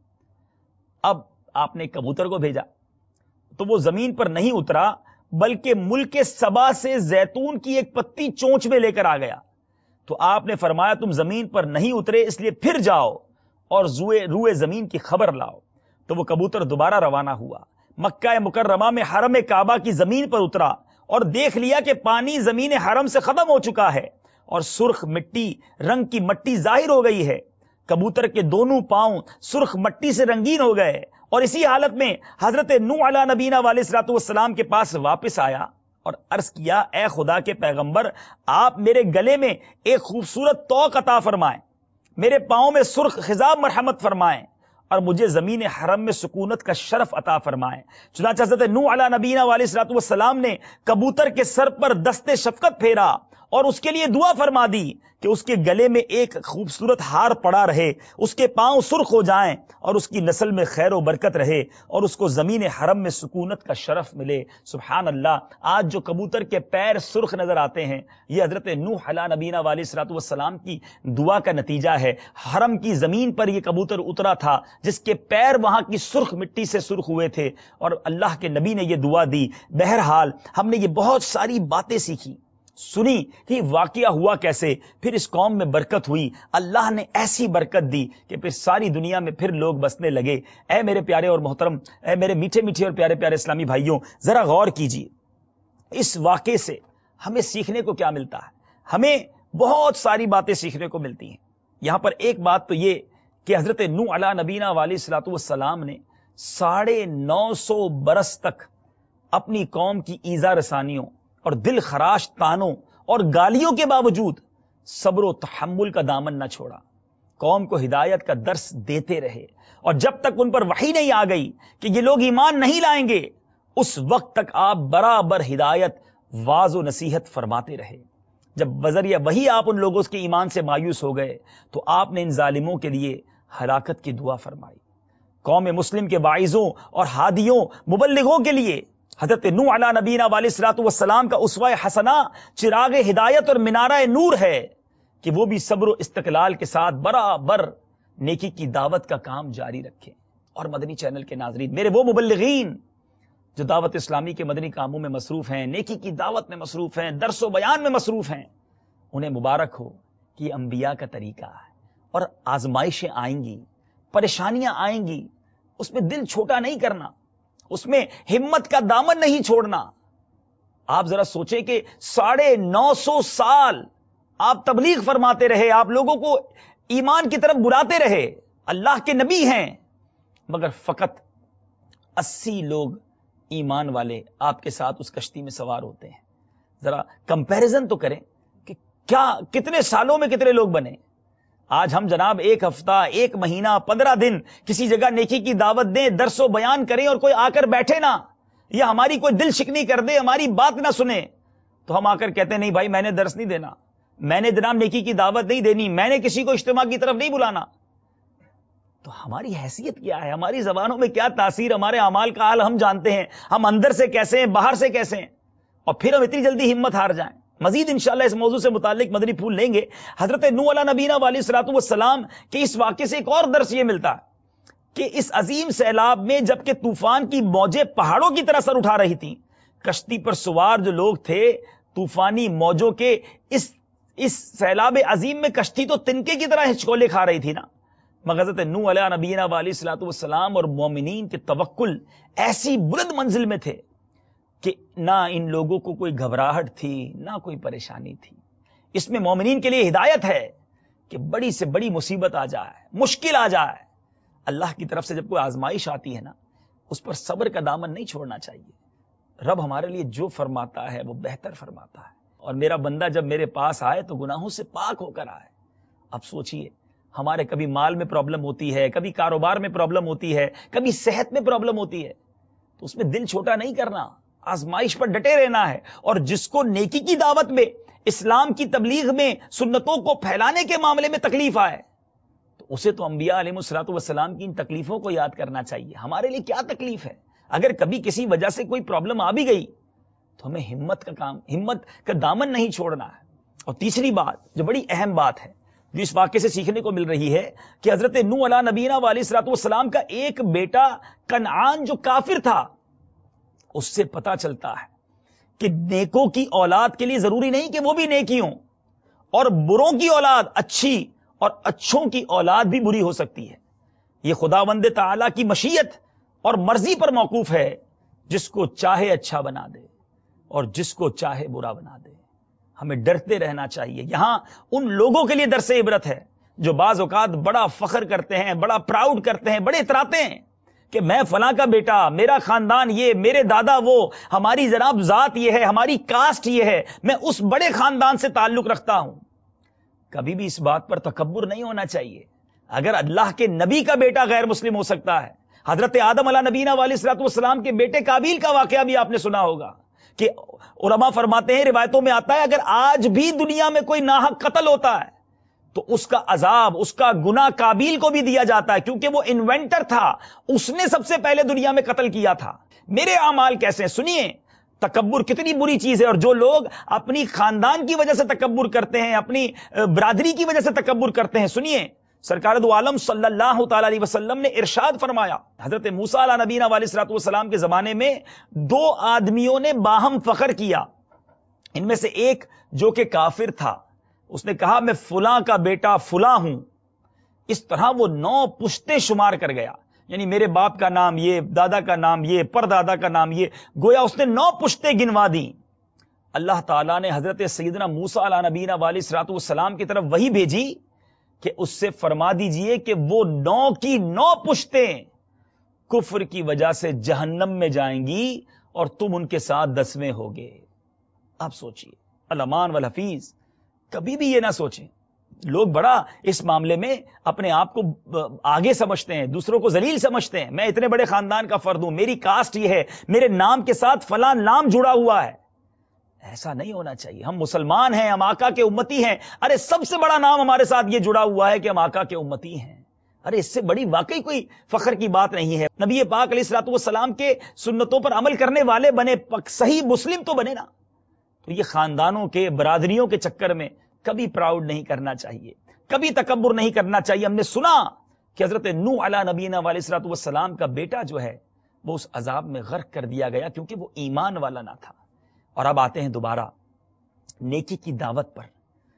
اب آپ نے کبوتر کو بھیجا تو وہ زمین پر نہیں اترا بلکہ ملک سبا سے زیتون کی ایک پتی چونچ میں لے کر آ گیا. تو آپ نے فرمایا تم زمین پر نہیں اترے اس لیے پھر جاؤ اور روئے زمین کی خبر لاؤ. تو وہ کبوتر دوبارہ روانہ ہوا، مکہ مکرمہ میں حرم کعبہ کی زمین پر اترا اور دیکھ لیا کہ پانی زمین حرم سے ختم ہو چکا ہے اور سرخ مٹی رنگ کی مٹی ظاہر ہو گئی ہے. کبوتر کے دونوں پاؤں سرخ مٹی سے رنگین ہو گئے اور اسی حالت میں حضرت نوح علیہ نبینا علیہ الصلوۃ والسلام کے پاس واپس آیا اور عرض کیا اے خدا کے پیغمبر، آپ میرے گلے میں ایک خوبصورت طوق عطا فرمائیں، میرے پاؤں میں سرخ خضاب مرحمت فرمائیں اور مجھے زمین حرم میں سکونت کا شرف عطا فرمائیں. چنانچہ حضرت نوح علیہ نبینا علیہ الصلوۃ والسلام نے کبوتر کے سر پر دست شفقت پھیرا اور اس کے لیے دعا فرما دی کہ اس کے گلے میں ایک خوبصورت ہار پڑا رہے، اس کے پاؤں سرخ ہو جائیں اور اس کی نسل میں خیر و برکت رہے اور اس کو زمین حرم میں سکونت کا شرف ملے. سبحان اللہ. آج جو کبوتر کے پیر سرخ نظر آتے ہیں یہ حضرت نوح علیہ نبینا علیہ الصلوۃ والسلام کی دعا کا نتیجہ ہے. حرم کی زمین پر یہ کبوتر اترا تھا جس کے پیر وہاں کی سرخ مٹی سے سرخ ہوئے تھے اور اللہ کے نبی نے یہ دعا دی. بہرحال ہم نے یہ بہت ساری باتیں سیکھی، سنی کہ واقعہ ہوا کیسے، پھر اس قوم میں برکت ہوئی، اللہ نے ایسی برکت دی کہ پھر ساری دنیا میں پھر لوگ بسنے لگے. اے میرے پیارے اور محترم، اے میرے میٹھے میٹھے اور پیارے پیارے اسلامی بھائیوں، ذرا غور کیجیے اس واقعے سے ہمیں سیکھنے کو کیا ملتا ہے. ہمیں بہت ساری باتیں سیکھنے کو ملتی ہیں. یہاں پر ایک بات تو یہ کہ حضرت نوح علیہ نبینا علیہ الصلوۃ والسلام نے ساڑھے نو سو برس تک اپنی قوم کی ایذا رسانیوں اور دل خراش تانوں اور گالیوں کے باوجود صبر و تحمل کا دامن نہ چھوڑا، قوم کو ہدایت کا درس دیتے رہے، اور جب تک ان پر وحی نہیں آ گئی کہ یہ لوگ ایمان نہیں لائیں گے اس وقت تک آپ برابر ہدایت واعظ و نصیحت فرماتے رہے۔ جب بذریعہ وہی آپ ان لوگوں کے ایمان سے مایوس ہو گئے تو آپ نے ان ظالموں کے لیے ہلاکت کی دعا فرمائی۔ قوم مسلم کے واعظوں اور ہادیوں مبلغوں کے لیے حضرت نوح علیہ نبینا علیہ الصلوۃ والسلام کا اسوہ حسنہ چراغ ہدایت اور منارہ نور ہے کہ وہ بھی صبر و استقلال کے ساتھ برابر نیکی کی دعوت کا کام جاری رکھیں۔ اور مدنی چینل کے ناظرین، میرے وہ مبلغین جو دعوت اسلامی کے مدنی کاموں میں مصروف ہیں، نیکی کی دعوت میں مصروف ہیں، درس و بیان میں مصروف ہیں، انہیں مبارک ہو کہ یہ انبیاء کا طریقہ ہے۔ اور آزمائشیں آئیں گی، پریشانیاں آئیں گی، اس میں دل چھوٹا نہیں کرنا، اس میں ہمت کا دامن نہیں چھوڑنا۔ آپ ذرا سوچیں کہ ساڑھے نو سو سال آپ تبلیغ فرماتے رہے، آپ لوگوں کو ایمان کی طرف بلاتے رہے، اللہ کے نبی ہیں، مگر فقط اسی لوگ ایمان والے آپ کے ساتھ اس کشتی میں سوار ہوتے ہیں۔ ذرا کمپیریزن تو کریں کہ کیا کتنے سالوں میں کتنے لوگ بنے۔ آج ہم جناب ایک ہفتہ، ایک مہینہ، پندرہ دن کسی جگہ نیکی کی دعوت دیں، درس و بیان کریں، اور کوئی آ کر بیٹھے نا، یا ہماری کوئی دل شکنی کر دے، ہماری بات نہ سنے، تو ہم آ کر کہتے نہیں بھائی میں نے درس نہیں دینا، میں نے جناب نیکی کی دعوت نہیں دینی، میں نے کسی کو اجتماع کی طرف نہیں بلانا۔ تو ہماری حیثیت کیا ہے، ہماری زبانوں میں کیا تاثیر، ہمارے اعمال کا حال ہم جانتے ہیں، ہم اندر سے کیسے ہیں، باہر سے کیسے ہیں، اور پھر ہم اتنی جلدی ہمت ہار جائیں۔ مزید انشاءاللہ اس موضوع سے متعلق مدنی پھول لیں گے۔ حضرت نوح علیہ نبینا علیہ الصلوۃ والسلام کے اس واقعے سے ایک اور درس یہ ملتا ہے کہ اس عظیم سیلاب میں جبکہ طوفان کی موجیں پہاڑوں کی طرح سر اٹھا رہی تھیں، کشتی پر سوار جو لوگ تھے طوفانی موجوں کے اس اس سیلاب عظیم میں کشتی تو تنکے کی طرح ہچکولے کھا رہی تھی نا، مگر حضرت نوح علیہ نبینا علیہ الصلوۃ والسلام اور مومنین کے توکل ایسی بلند منزل میں تھے کہ نہ ان لوگوں کو کوئی گھبراہٹ تھی، نہ کوئی پریشانی تھی۔ اس میں مومنین کے لیے ہدایت ہے کہ بڑی سے بڑی مصیبت آ جائے، مشکل آ جائے، اللہ کی طرف سے جب کوئی آزمائش آتی ہے نا، اس پر صبر کا دامن نہیں چھوڑنا چاہیے۔ رب ہمارے لیے جو فرماتا ہے وہ بہتر فرماتا ہے، اور میرا بندہ جب میرے پاس آئے تو گناہوں سے پاک ہو کر آئے۔ اب سوچئے، ہمارے کبھی مال میں پرابلم ہوتی ہے، کبھی کاروبار میں پرابلم ہوتی ہے، کبھی صحت میں پرابلم ہوتی ہے، تو اس میں دل چھوٹا نہیں کرنا، آزمائش پر ڈٹے رہنا ہے۔ اور جس کو نیکی کی دعوت میں، اسلام کی تبلیغ میں، سنتوں کو پھیلانے کے معاملے میں تکلیف آئے تو اسے تو انبیاء علیہ الصلوۃ والسلام کی ان تکلیفوں کو یاد کرنا چاہیے۔ ہمارے لیے کیا تکلیف ہے؟ اگر کبھی کسی وجہ سے کوئی پرابلم آ بھی گئی تو ہمیں ہمت کا کام، ہمت کا دامن نہیں چھوڑنا ہے۔ اور تیسری بات جو بڑی اہم بات ہے جو اس واقعے سے سیکھنے کو مل رہی ہے کہ حضرت نوح علیہ نبینا علیہ الصلوۃ والسلام کا ایک بیٹا کنعان جو کافر تھا، اس سے پتا چلتا ہے کہ نیکوں کی اولاد کے لیے ضروری نہیں کہ وہ بھی نیکی ہوں، اور بروں کی اولاد اچھی اور اچھوں کی اولاد بھی بری ہو سکتی ہے۔ یہ خداوند تعالی کی مشیت اور مرضی پر موقوف ہے، جس کو چاہے اچھا بنا دے اور جس کو چاہے برا بنا دے۔ ہمیں ڈرتے رہنا چاہیے۔ یہاں ان لوگوں کے لیے درس عبرت ہے جو بعض اوقات بڑا فخر کرتے ہیں، بڑا پراؤڈ کرتے ہیں، بڑے اتراتے ہیں کہ میں فلاں کا بیٹا، میرا خاندان یہ، میرے دادا وہ، ہماری جناب ذات یہ ہے، ہماری کاسٹ یہ ہے، میں اس بڑے خاندان سے تعلق رکھتا ہوں۔ کبھی بھی اس بات پر تکبر نہیں ہونا چاہیے۔ اگر اللہ کے نبی کا بیٹا غیر مسلم ہو سکتا ہے، حضرت آدم علیہ نبینا علیہ الصلوۃ والسلام کے بیٹے قابیل کا واقعہ بھی آپ نے سنا ہوگا کہ علماء فرماتے ہیں، روایتوں میں آتا ہے، اگر آج بھی دنیا میں کوئی ناحق قتل ہوتا ہے تو اس کا عذاب، اس کا گناہ قابیل کو بھی دیا جاتا ہے، کیونکہ وہ انوینٹر تھا، اس نے سب سے پہلے دنیا میں قتل کیا تھا۔ میرے اعمال کیسے ہیں؟ سنیے، تکبر کتنی بری چیز ہے، اور جو لوگ اپنی خاندان کی وجہ سے تکبر کرتے ہیں، اپنی برادری کی وجہ سے تکبر کرتے ہیں، سنیے، سرکار دو عالم صلی اللہ تعالی علیہ وسلم نے ارشاد فرمایا، حضرت موسیٰ علیہ نبینا علیہ الصلوۃ والسلام کے زمانے میں دو آدمیوں نے باہم فخر کیا۔ ان میں سے ایک جو کہ کافر تھا، اس نے کہا میں فلاں کا بیٹا فلاں ہوں۔ اس طرح وہ نو پشتے شمار کر گیا، یعنی میرے باپ کا نام یہ، دادا کا نام یہ، پردادا کا نام یہ، گویا اس نے نو پشتے گنوا دی۔ اللہ تعالیٰ نے حضرت سیدنا موسیٰ علیہ نبینا علیہ الصلوۃ والسلام کی طرف وحی بھیجی کہ اس سے فرما دیجئے کہ وہ نو کی نو پشتیں کفر کی وجہ سے جہنم میں جائیں گی اور تم ان کے ساتھ دسویں ہوگے۔ آپ سوچئے، الامان والحفیظ کبھی بھی یہ نہ سوچیں۔ لوگ بڑا اس معاملے میں اپنے آپ کو آگے سمجھتے ہیں، دوسروں کو ذلیل سمجھتے ہیں۔ میں اتنے بڑے خاندان کا فرد ہوں، میری کاسٹ یہ ہے، میرے نام کے ساتھ فلاں نام جڑا ہوا ہے۔ ایسا نہیں ہونا چاہیے۔ ہم مسلمان ہیں، ہم آقا کے امتی ہیں۔ ارے سب سے بڑا نام ہمارے ساتھ یہ جڑا ہوا ہے کہ ہم آقا کے امتی ہیں۔ ارے اس سے بڑی واقعی کوئی فخر کی بات نہیں ہے۔ نبی پاک علیہ الصلوۃ والسلام کے سنتوں پر عمل کرنے والے بنے، صحیح مسلم تو بنے نا۔ تو یہ خاندانوں کے، برادریوں کے چکر میں کبھی پراؤڈ نہیں کرنا چاہیے، کبھی تکبر نہیں کرنا چاہیے۔ ہم نے سنا کہ حضرت نوح علیہ نبینا علیہ الصلوۃ والسلام کا بیٹا جو ہے وہ اس عذاب میں غرق کر دیا گیا کیونکہ وہ ایمان والا نہ تھا۔ اور اب آتے ہیں دوبارہ نیکی کی دعوت پر،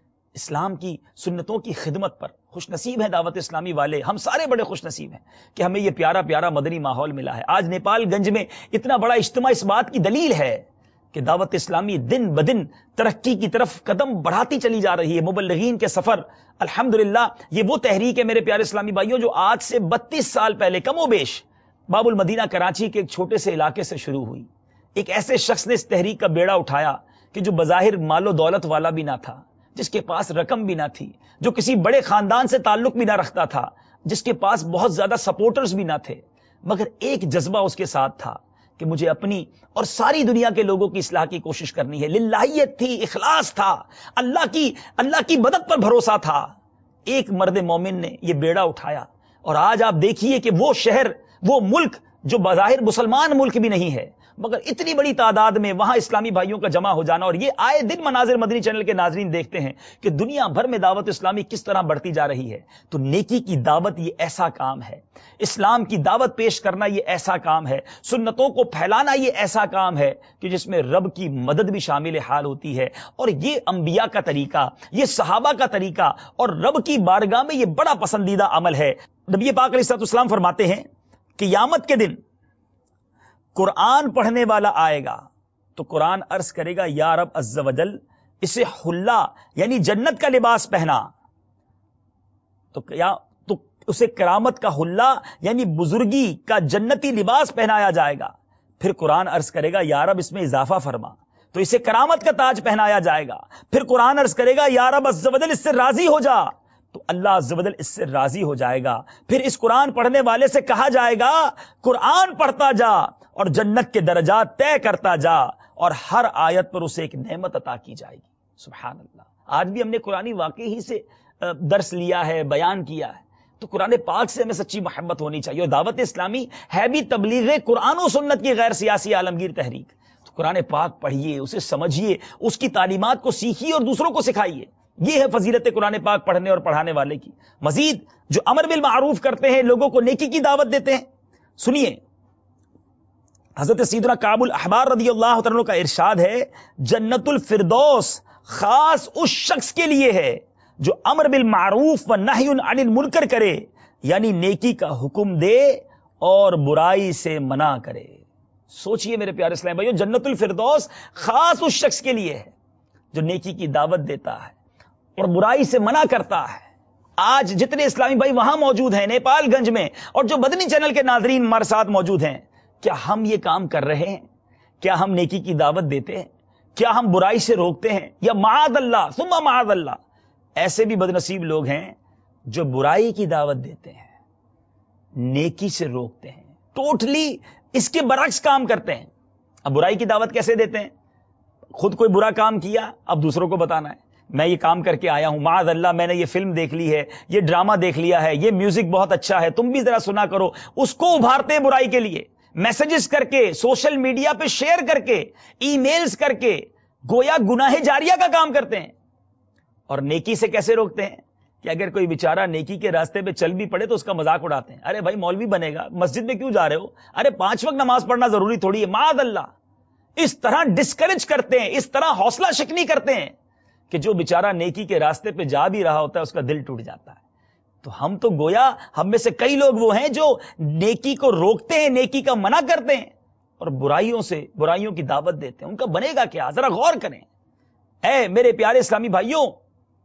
اسلام کی سنتوں کی خدمت پر۔ خوش نصیب ہیں دعوت اسلامی والے، ہم سارے بڑے خوش نصیب ہیں کہ ہمیں یہ پیارا پیارا مدنی ماحول ملا ہے۔ آج نیپال گنج میں اتنا بڑا اجتماع اس بات کی دلیل ہے کہ دعوت اسلامی دن بدن ترقی کی طرف قدم بڑھاتی چلی جا رہی ہے۔ مبلغین کے سفر الحمدللہ، یہ وہ تحریک ہے میرے پیارے اسلامی بھائیوں جو آج سے بتیس سال پہلے کم و بیش باب المدینہ کراچی کے ایک چھوٹے سے علاقے سے شروع ہوئی۔ ایک ایسے شخص نے اس تحریک کا بیڑا اٹھایا کہ جو بظاہر مال و دولت والا بھی نہ تھا، جس کے پاس رقم بھی نہ تھی، جو کسی بڑے خاندان سے تعلق بھی نہ رکھتا تھا، جس کے پاس بہت زیادہ سپورٹرز بھی نہ تھے، مگر ایک جذبہ اس کے ساتھ تھا کہ مجھے اپنی اور ساری دنیا کے لوگوں کی اصلاح کی کوشش کرنی ہے۔ للہیت تھی، اخلاص تھا، اللہ کی اللہ کی مدد پر بھروسہ تھا۔ ایک مرد مومن نے یہ بیڑا اٹھایا اور آج آپ دیکھیے کہ وہ شہر، وہ ملک جو بظاہر مسلمان ملک بھی نہیں ہے، مگر اتنی بڑی تعداد میں وہاں اسلامی بھائیوں کا جمع ہو جانا، اور یہ آئے دن مناظر مدنی چینل کے ناظرین دیکھتے ہیں کہ دنیا بھر میں دعوت اسلامی کس طرح بڑھتی جا رہی ہے۔ تو نیکی کی دعوت یہ ایسا کام ہے، اسلام کی دعوت پیش کرنا یہ ایسا کام ہے، سنتوں کو پھیلانا یہ ایسا کام ہے کہ جس میں رب کی مدد بھی شامل حال ہوتی ہے۔ اور یہ انبیاء کا طریقہ، یہ صحابہ کا طریقہ، اور رب کی بارگاہ میں یہ بڑا پسندیدہ عمل ہے۔ نبی پاک علیہ السلام فرماتے ہیں کہ قیامت کے دن قرآن پڑھنے والا آئے گا تو قرآن عرض کرے گا، یا رب عز و جل اسے حلہ یعنی جنت کا لباس پہنا، تو کیا تو اسے کرامت کا حلہ یعنی بزرگی کا جنتی لباس پہنایا جائے گا۔ پھر قرآن عرض کرے گا، یا رب اس میں اضافہ فرما، تو اسے کرامت کا تاج پہنایا جائے گا۔ پھر قرآن عرض کرے گا، یا رب عز و جل اس سے راضی ہو جا، تو اللہ عز و جل اس سے راضی ہو جائے گا۔ پھر اس قرآن پڑھنے والے سے کہا جائے گا، قرآن پڑھتا جا اور جنت کے درجات طے کرتا جا، اور ہر آیت پر اسے ایک نعمت عطا کی جائے گی۔ سبحان اللہ۔ آج بھی ہم نے قرآنی واقعی ہی سے درس لیا ہے، بیان کیا ہے، تو قرآن پاک سے ہمیں سچی محبت ہونی چاہیے۔ اور دعوت اسلامی ہے بھی تبلیغ قرآن و سنت کی غیر سیاسی عالمگیر تحریک۔ تو قرآن پاک پڑھیے، اسے سمجھیے، اس کی تعلیمات کو سیکھیے اور دوسروں کو سکھائیے۔ یہ ہے فضیلت قرآن پاک پڑھنے اور پڑھانے والے کی۔ مزید جو امر بالمعروف کرتے ہیں، لوگوں کو نیکی کی دعوت دیتے ہیں، سنیے حضرت سیدنا کعب الاحبار رضی اللہ عنہ کا ارشاد ہے، جنت الفردوس خاص اس شخص کے لیے ہے جو امر بالمعروف و نہی عن المنکر کرے، یعنی نیکی کا حکم دے اور برائی سے منع کرے۔ سوچئے میرے پیارے اسلام بھائیو، جنت الفردوس خاص اس شخص کے لیے ہے جو نیکی کی دعوت دیتا ہے اور برائی سے منع کرتا ہے۔ آج جتنے اسلامی بھائی وہاں موجود ہیں نیپال گنج میں، اور جو مدنی چینل کے ناظرین ہمارے ساتھ موجود ہیں، کیا ہم یہ کام کر رہے ہیں؟ کیا ہم نیکی کی دعوت دیتے ہیں؟ کیا ہم برائی سے روکتے ہیں؟ یا معاذ اللہ ثم معاذ اللہ ایسے بھی بدنصیب لوگ ہیں جو برائی کی دعوت دیتے ہیں، نیکی سے روکتے ہیں، ٹوٹلی اس کے برعکس کام کرتے ہیں۔ اب برائی کی دعوت کیسے دیتے ہیں؟ خود کوئی برا کام کیا، اب دوسروں کو بتانا ہے، میں یہ کام کر کے آیا ہوں، معاذ اللہ میں نے یہ فلم دیکھ لی ہے، یہ ڈرامہ دیکھ لیا ہے، یہ میوزک بہت اچھا ہے، تم بھی ذرا سنا کرو۔ اس کو ابھارتے ہیں برائی کے لیے، میسجز کر کے، سوشل میڈیا پہ شیئر کر کے، ای میلز کر کے، گویا گناہ جاریہ کا کام کرتے ہیں۔ اور نیکی سے کیسے روکتے ہیں کہ اگر کوئی بیچارہ نیکی کے راستے پہ چل بھی پڑے تو اس کا مذاق اڑاتے ہیں، ارے بھائی مولوی بنے گا، مسجد میں کیوں جا رہے ہو، ارے پانچ وقت نماز پڑھنا ضروری تھوڑی ہے، معاذ اللہ۔ اس طرح ڈسکریج کرتے ہیں، اس طرح حوصلہ شکنی کرتے ہیں کہ جو بیچارہ نیکی کے راستے پہ جا بھی رہا ہوتا ہے اس کا دل ٹوٹ جاتا ہے۔ تو ہم تو گویا ہم میں سے کئی لوگ وہ ہیں جو نیکی کو روکتے ہیں، نیکی کا منع کرتے ہیں، اور برائیوں سے برائیوں کی دعوت دیتے ہیں۔ ان کا بنے گا کیا؟ ذرا غور کریں۔ اے میرے پیارے اسلامی بھائیوں،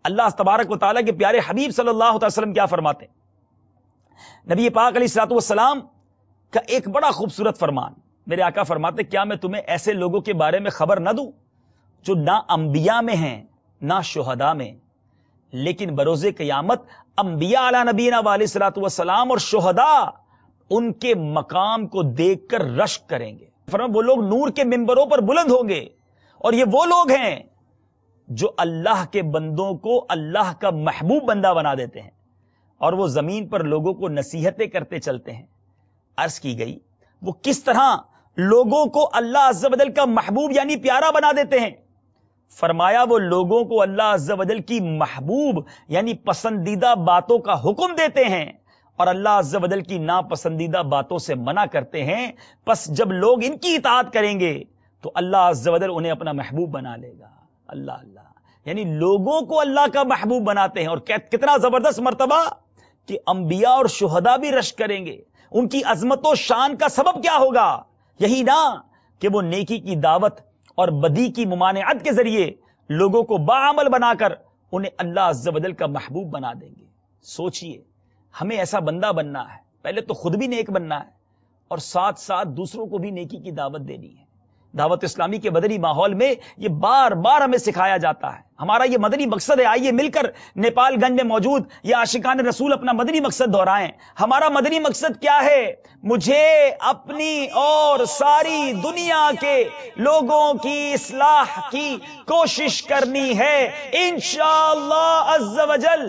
اللہ تبارک و تعالیٰ کے پیارے حبیب صلی اللہ علیہ وسلم کیا فرماتے ہیں؟ نبی پاک علیہ الصلوۃ والسلام کا ایک بڑا خوبصورت فرمان، میرے آقا فرماتے کیا میں تمہیں ایسے لوگوں کے بارے میں خبر نہ دوں جو نہ انبیاء میں ہیں نہ شہداء میں، لیکن بروز قیامت انبیاء علی نبینا علیہ الصلوۃ والسلام اور شہداء ان کے مقام کو دیکھ کر رشک کریں گے۔ فرمایا وہ لوگ نور کے منبروں پر بلند ہوں گے، اور یہ وہ لوگ ہیں جو اللہ کے بندوں کو اللہ کا محبوب بندہ بنا دیتے ہیں، اور وہ زمین پر لوگوں کو نصیحتیں کرتے چلتے ہیں۔ عرض کی گئی وہ کس طرح لوگوں کو اللہ عز و جل کا محبوب یعنی پیارا بنا دیتے ہیں؟ فرمایا وہ لوگوں کو اللہ عز و جل کی محبوب یعنی پسندیدہ باتوں کا حکم دیتے ہیں اور اللہ عز و جل کی ناپسندیدہ باتوں سے منع کرتے ہیں۔ پس جب لوگ ان کی اطاعت کریں گے تو اللہ عز و جل انہیں اپنا محبوب بنا لے گا۔ اللہ اللہ یعنی لوگوں کو اللہ کا محبوب بناتے ہیں، اور کتنا زبردست مرتبہ کہ انبیاء اور شہداء بھی رشک کریں گے۔ ان کی عظمت و شان کا سبب کیا ہوگا؟ یہی نہ کہ وہ نیکی کی دعوت اور بدی کی ممانعت کے ذریعے لوگوں کو باعمل بنا کر انہیں اللہ عز و جل کا محبوب بنا دیں گے۔ سوچئے ہمیں ایسا بندہ بننا ہے، پہلے تو خود بھی نیک بننا ہے اور ساتھ ساتھ دوسروں کو بھی نیکی کی دعوت دینی ہے۔ دعوت اسلامی کے مدنی ماحول میں یہ بار بار ہمیں سکھایا جاتا ہے۔ ہمارا یہ مدنی مقصد ہے، آئیے مل کر نیپال گنج میں موجود یہ عاشقان رسول اپنا مدنی مقصد دہرائیں۔ ہمارا مدنی مقصد کیا ہے؟ مجھے اپنی اور ساری دنیا کے لوگوں کی اصلاح کی کوشش کرنی ہے انشاءاللہ عز و جل۔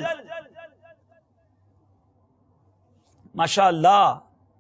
ماشاءاللہ۔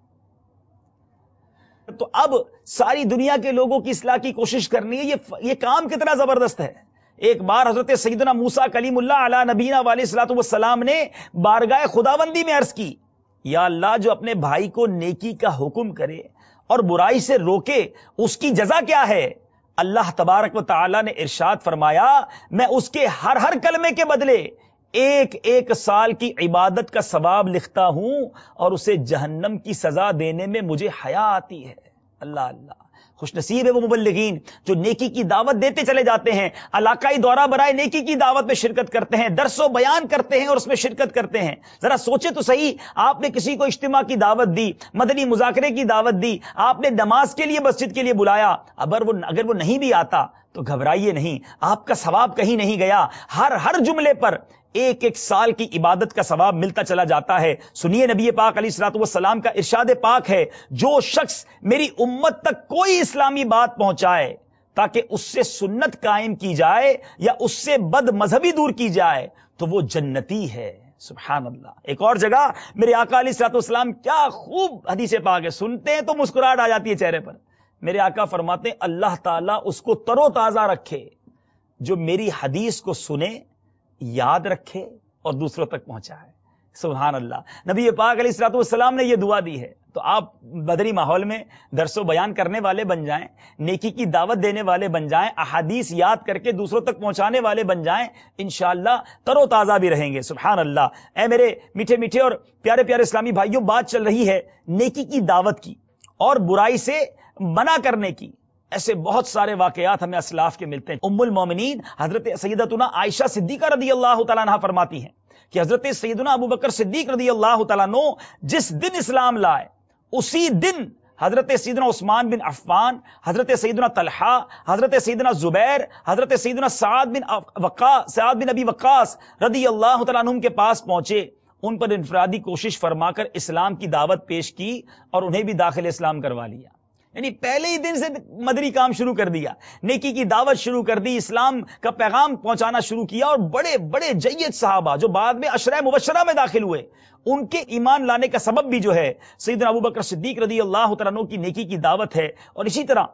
تو اب ساری دنیا کے لوگوں کی اصلاح کی کوشش کرنی ہے، یہ یہ کام کتنا زبردست ہے۔ ایک بار حضرت سیدنا موسیٰ کلیم اللہ علی نبینا علیہ الصلوۃ والسلام نے بارگاہ خداوندی میں عرض کی، یا اللہ جو اپنے بھائی کو نیکی کا حکم کرے اور برائی سے روکے اس کی جزا کیا ہے؟ اللہ تبارک و تعالی نے ارشاد فرمایا میں اس کے ہر ہر کلمے کے بدلے ایک ایک سال کی عبادت کا ثواب لکھتا ہوں اور اسے جہنم کی سزا دینے میں مجھے حیا آتی ہے۔ اللہ اللہ، خوش نصیب ہے وہ مبلغین جو نیکی کی دعوت دیتے چلے جاتے ہیں، علاقائی دورہ برائے نیکی کی دعوت میں شرکت کرتے ہیں، درس و بیان کرتے ہیں اور اس میں شرکت کرتے ہیں۔ ذرا سوچے تو صحیح، آپ نے کسی کو اجتماع کی دعوت دی، مدنی مذاکرے کی دعوت دی، آپ نے نماز کے لیے مسجد کے لیے بلایا، اگر وہ اگر وہ نہیں بھی آتا تو گھبرائیے نہیں، آپ کا ثواب کہیں نہیں گیا، ہر ہر جملے پر ایک ایک سال کی عبادت کا ثواب ملتا چلا جاتا ہے۔ سنیے نبی پاک علیہ الصلوۃ والسلام کا ارشاد پاک ہے، جو شخص میری امت تک کوئی اسلامی بات پہنچائے تاکہ اس سے سنت قائم کی جائے یا اس سے بد مذہبی دور کی جائے تو وہ جنتی ہے۔ سبحان اللہ۔ ایک اور جگہ میرے آقا علیہ الصلوۃ والسلام کیا خوب حدیث پاک ہے، سنتے ہیں تو مسکراہٹ آ جاتی ہے چہرے پر۔ میرے آقا فرماتے ہیں اللہ تعالیٰ اس کو تر و تازہ رکھے جو میری حدیث کو سنے، یاد رکھے اور دوسروں تک پہنچائے۔ سبحان اللہ۔ نبی پاک علیہ الصلوۃ والسلام نے یہ دعا دی ہے، تو آپ بدری ماحول میں درس و بیان کرنے والے بن جائیں، نیکی کی دعوت دینے والے بن جائیں، احادیث یاد کر کے دوسروں تک پہنچانے والے بن جائیں، انشاءاللہ تر و تازہ بھی رہیں گے۔ سبحان اللہ۔ اے میرے میٹھے میٹھے اور پیارے پیارے اسلامی بھائیوں، بات چل رہی ہے نیکی کی دعوت کی اور برائی سے منع کرنے کی۔ ایسے بہت سارے واقعات ہمیں اسلاف کے ملتے ہیں۔ ام المومنین حضرت سیدتنا عائشہ صدیقہ رضی اللہ تعالیٰ عنہ فرماتی ہیں کہ حضرت سیدنا ابو بکر صدیق رضی اللہ تعالیٰ عنہ جس دن اسلام لائے اسی دن حضرت سیدنا عثمان بن عفان، حضرت سیدنا طلحہ، حضرت سیدنا زبیر، حضرت سیدنا سعد بن وقاص سعد بن ابی وقاص رضی اللہ تعالیٰ عنہ کے پاس پہنچے، ان پر انفرادی کوشش فرما کر اسلام کی دعوت پیش کی اور انہیں بھی داخل اسلام کروا لیا۔ یعنی پہلے ہی دن سے مدنی کام شروع کر دیا، نیکی کی دعوت شروع کر دی، اسلام کا پیغام پہنچانا شروع کیا، اور بڑے بڑے جید صحابہ جو بعد میں عشرہ مبشرہ میں داخل ہوئے ان کے ایمان لانے کا سبب بھی جو ہے سیدنا ابو بکر صدیق رضی اللہ تعالیٰ عنہ کی نیکی کی دعوت ہے۔ اور اسی طرح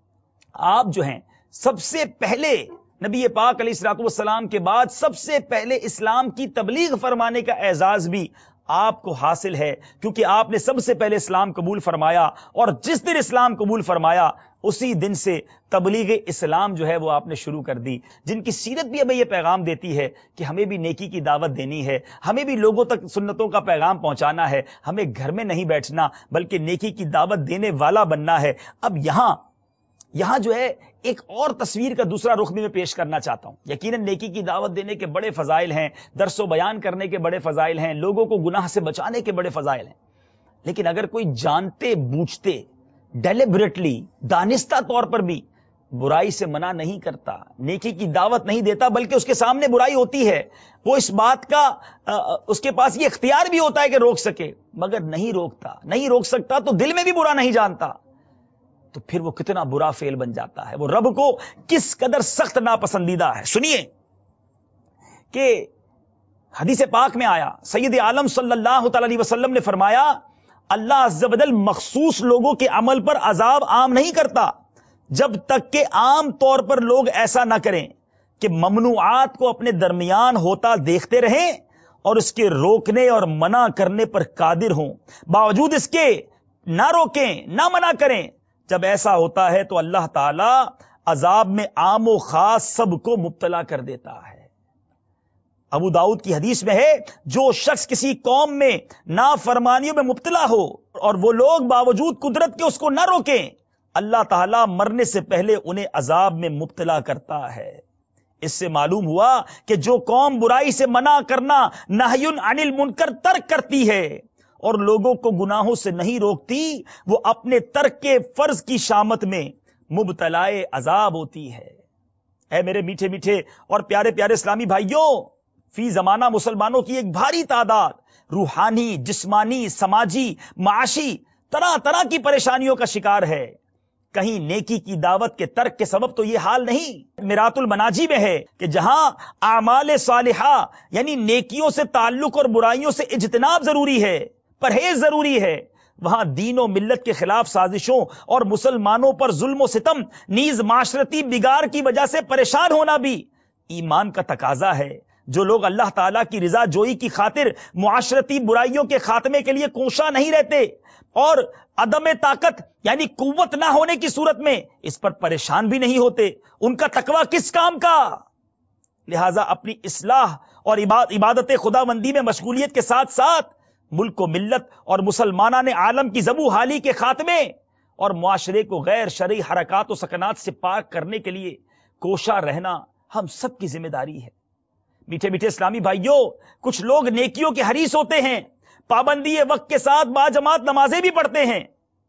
آپ جو ہیں سب سے پہلے نبی پاک علیہ الصلوۃ والسلام کے بعد سب سے پہلے اسلام کی تبلیغ فرمانے کا اعزاز بھی آپ کو حاصل ہے، کیونکہ آپ نے سب سے پہلے اسلام قبول فرمایا، اور جس دن اسلام قبول فرمایا اسی دن سے تبلیغ اسلام جو ہے وہ آپ نے شروع کر دی، جن کی سیرت بھی ہمیں یہ پیغام دیتی ہے کہ ہمیں بھی نیکی کی دعوت دینی ہے، ہمیں بھی لوگوں تک سنتوں کا پیغام پہنچانا ہے، ہمیں گھر میں نہیں بیٹھنا بلکہ نیکی کی دعوت دینے والا بننا ہے۔ اب یہاں یہاں جو ہے ایک اور تصویر کا دوسرا رخ بھی میں پیش کرنا چاہتا ہوں. یقیناً نیکی کی دعوت دینے کے بڑے فضائل ہیں، درس و بیان کرنے کے بڑے فضائل ہیں، لوگوں کو گناہ سے بچانے کے بڑے فضائل ہیں. لیکن اگر کوئی جانتے بوجھتے ڈیلیبریٹلی دانستہ طور پر بھی برائی سے منع نہیں کرتا، نیکی کی دعوت نہیں دیتا، بلکہ اس کے سامنے برائی ہوتی ہے، وہ اس بات کا اس کے پاس یہ اختیار بھی ہوتا ہے کہ روک سکے، مگر نہیں روکتا، نہیں روک سکتا تو دل میں بھی برا نہیں جانتا، تو پھر وہ کتنا برا فعل بن جاتا ہے، وہ رب کو کس قدر سخت ناپسندیدہ ہے. سنیے کہ حدیث پاک میں آیا، سید عالم صلی اللہ تعالی علیہ وسلم نے فرمایا، اللہ عز و جل مخصوص لوگوں کے عمل پر عذاب عام نہیں کرتا جب تک کہ عام طور پر لوگ ایسا نہ کریں کہ ممنوعات کو اپنے درمیان ہوتا دیکھتے رہیں اور اس کے روکنے اور منع کرنے پر قادر ہوں، باوجود اس کے نہ روکیں نہ منع کریں. جب ایسا ہوتا ہے تو اللہ تعالی عذاب میں عام و خاص سب کو مبتلا کر دیتا ہے. ابو داؤد کی حدیث میں ہے، جو شخص کسی قوم میں نافرمانیوں میں مبتلا ہو اور وہ لوگ باوجود قدرت کے اس کو نہ روکیں، اللہ تعالیٰ مرنے سے پہلے انہیں عذاب میں مبتلا کرتا ہے. اس سے معلوم ہوا کہ جو قوم برائی سے منع کرنا نہی عن المنکر ترک کرتی ہے اور لوگوں کو گناہوں سے نہیں روکتی، وہ اپنے ترک کے فرض کی شامت میں مبتلائے عذاب ہوتی ہے. اے میرے میٹھے میٹھے اور پیارے پیارے اسلامی بھائیوں، فی زمانہ مسلمانوں کی ایک بھاری تعداد روحانی، جسمانی، سماجی، معاشی طرح طرح کی پریشانیوں کا شکار ہے. کہیں نیکی کی دعوت کے ترک کے سبب تو یہ حال نہیں. میرات المناجی میں ہے کہ جہاں اعمال صالحہ یعنی نیکیوں سے تعلق اور برائیوں سے اجتناب ضروری ہے، پرہیز ضروری ہے، وہاں دین و ملت کے خلاف سازشوں اور مسلمانوں پر ظلم و ستم نیز معاشرتی بگاڑ کی وجہ سے پریشان ہونا بھی ایمان کا تقاضا ہے. جو لوگ اللہ تعالیٰ کی رضا جوئی کی خاطر معاشرتی برائیوں کے خاتمے کے لیے کوشاں نہیں رہتے اور عدم طاقت یعنی قوت نہ ہونے کی صورت میں اس پر پریشان بھی نہیں ہوتے، ان کا تقوی کس کام کا؟ لہٰذا اپنی اصلاح اور عبادت خدا بندی میں مشغولیت کے ساتھ ساتھ ملک و ملت اور مسلمانان عالم کی زبو حالی کے خاتمے اور معاشرے کو غیر شرعی حرکات و سکنات سے پاک کرنے کے لیے کوشاں رہنا ہم سب کی ذمہ داری ہے. میٹھے میٹھے اسلامی بھائیوں، کچھ لوگ نیکیوں کے حریص ہوتے ہیں، پابندی وقت کے ساتھ با جماعت نمازیں بھی پڑھتے ہیں،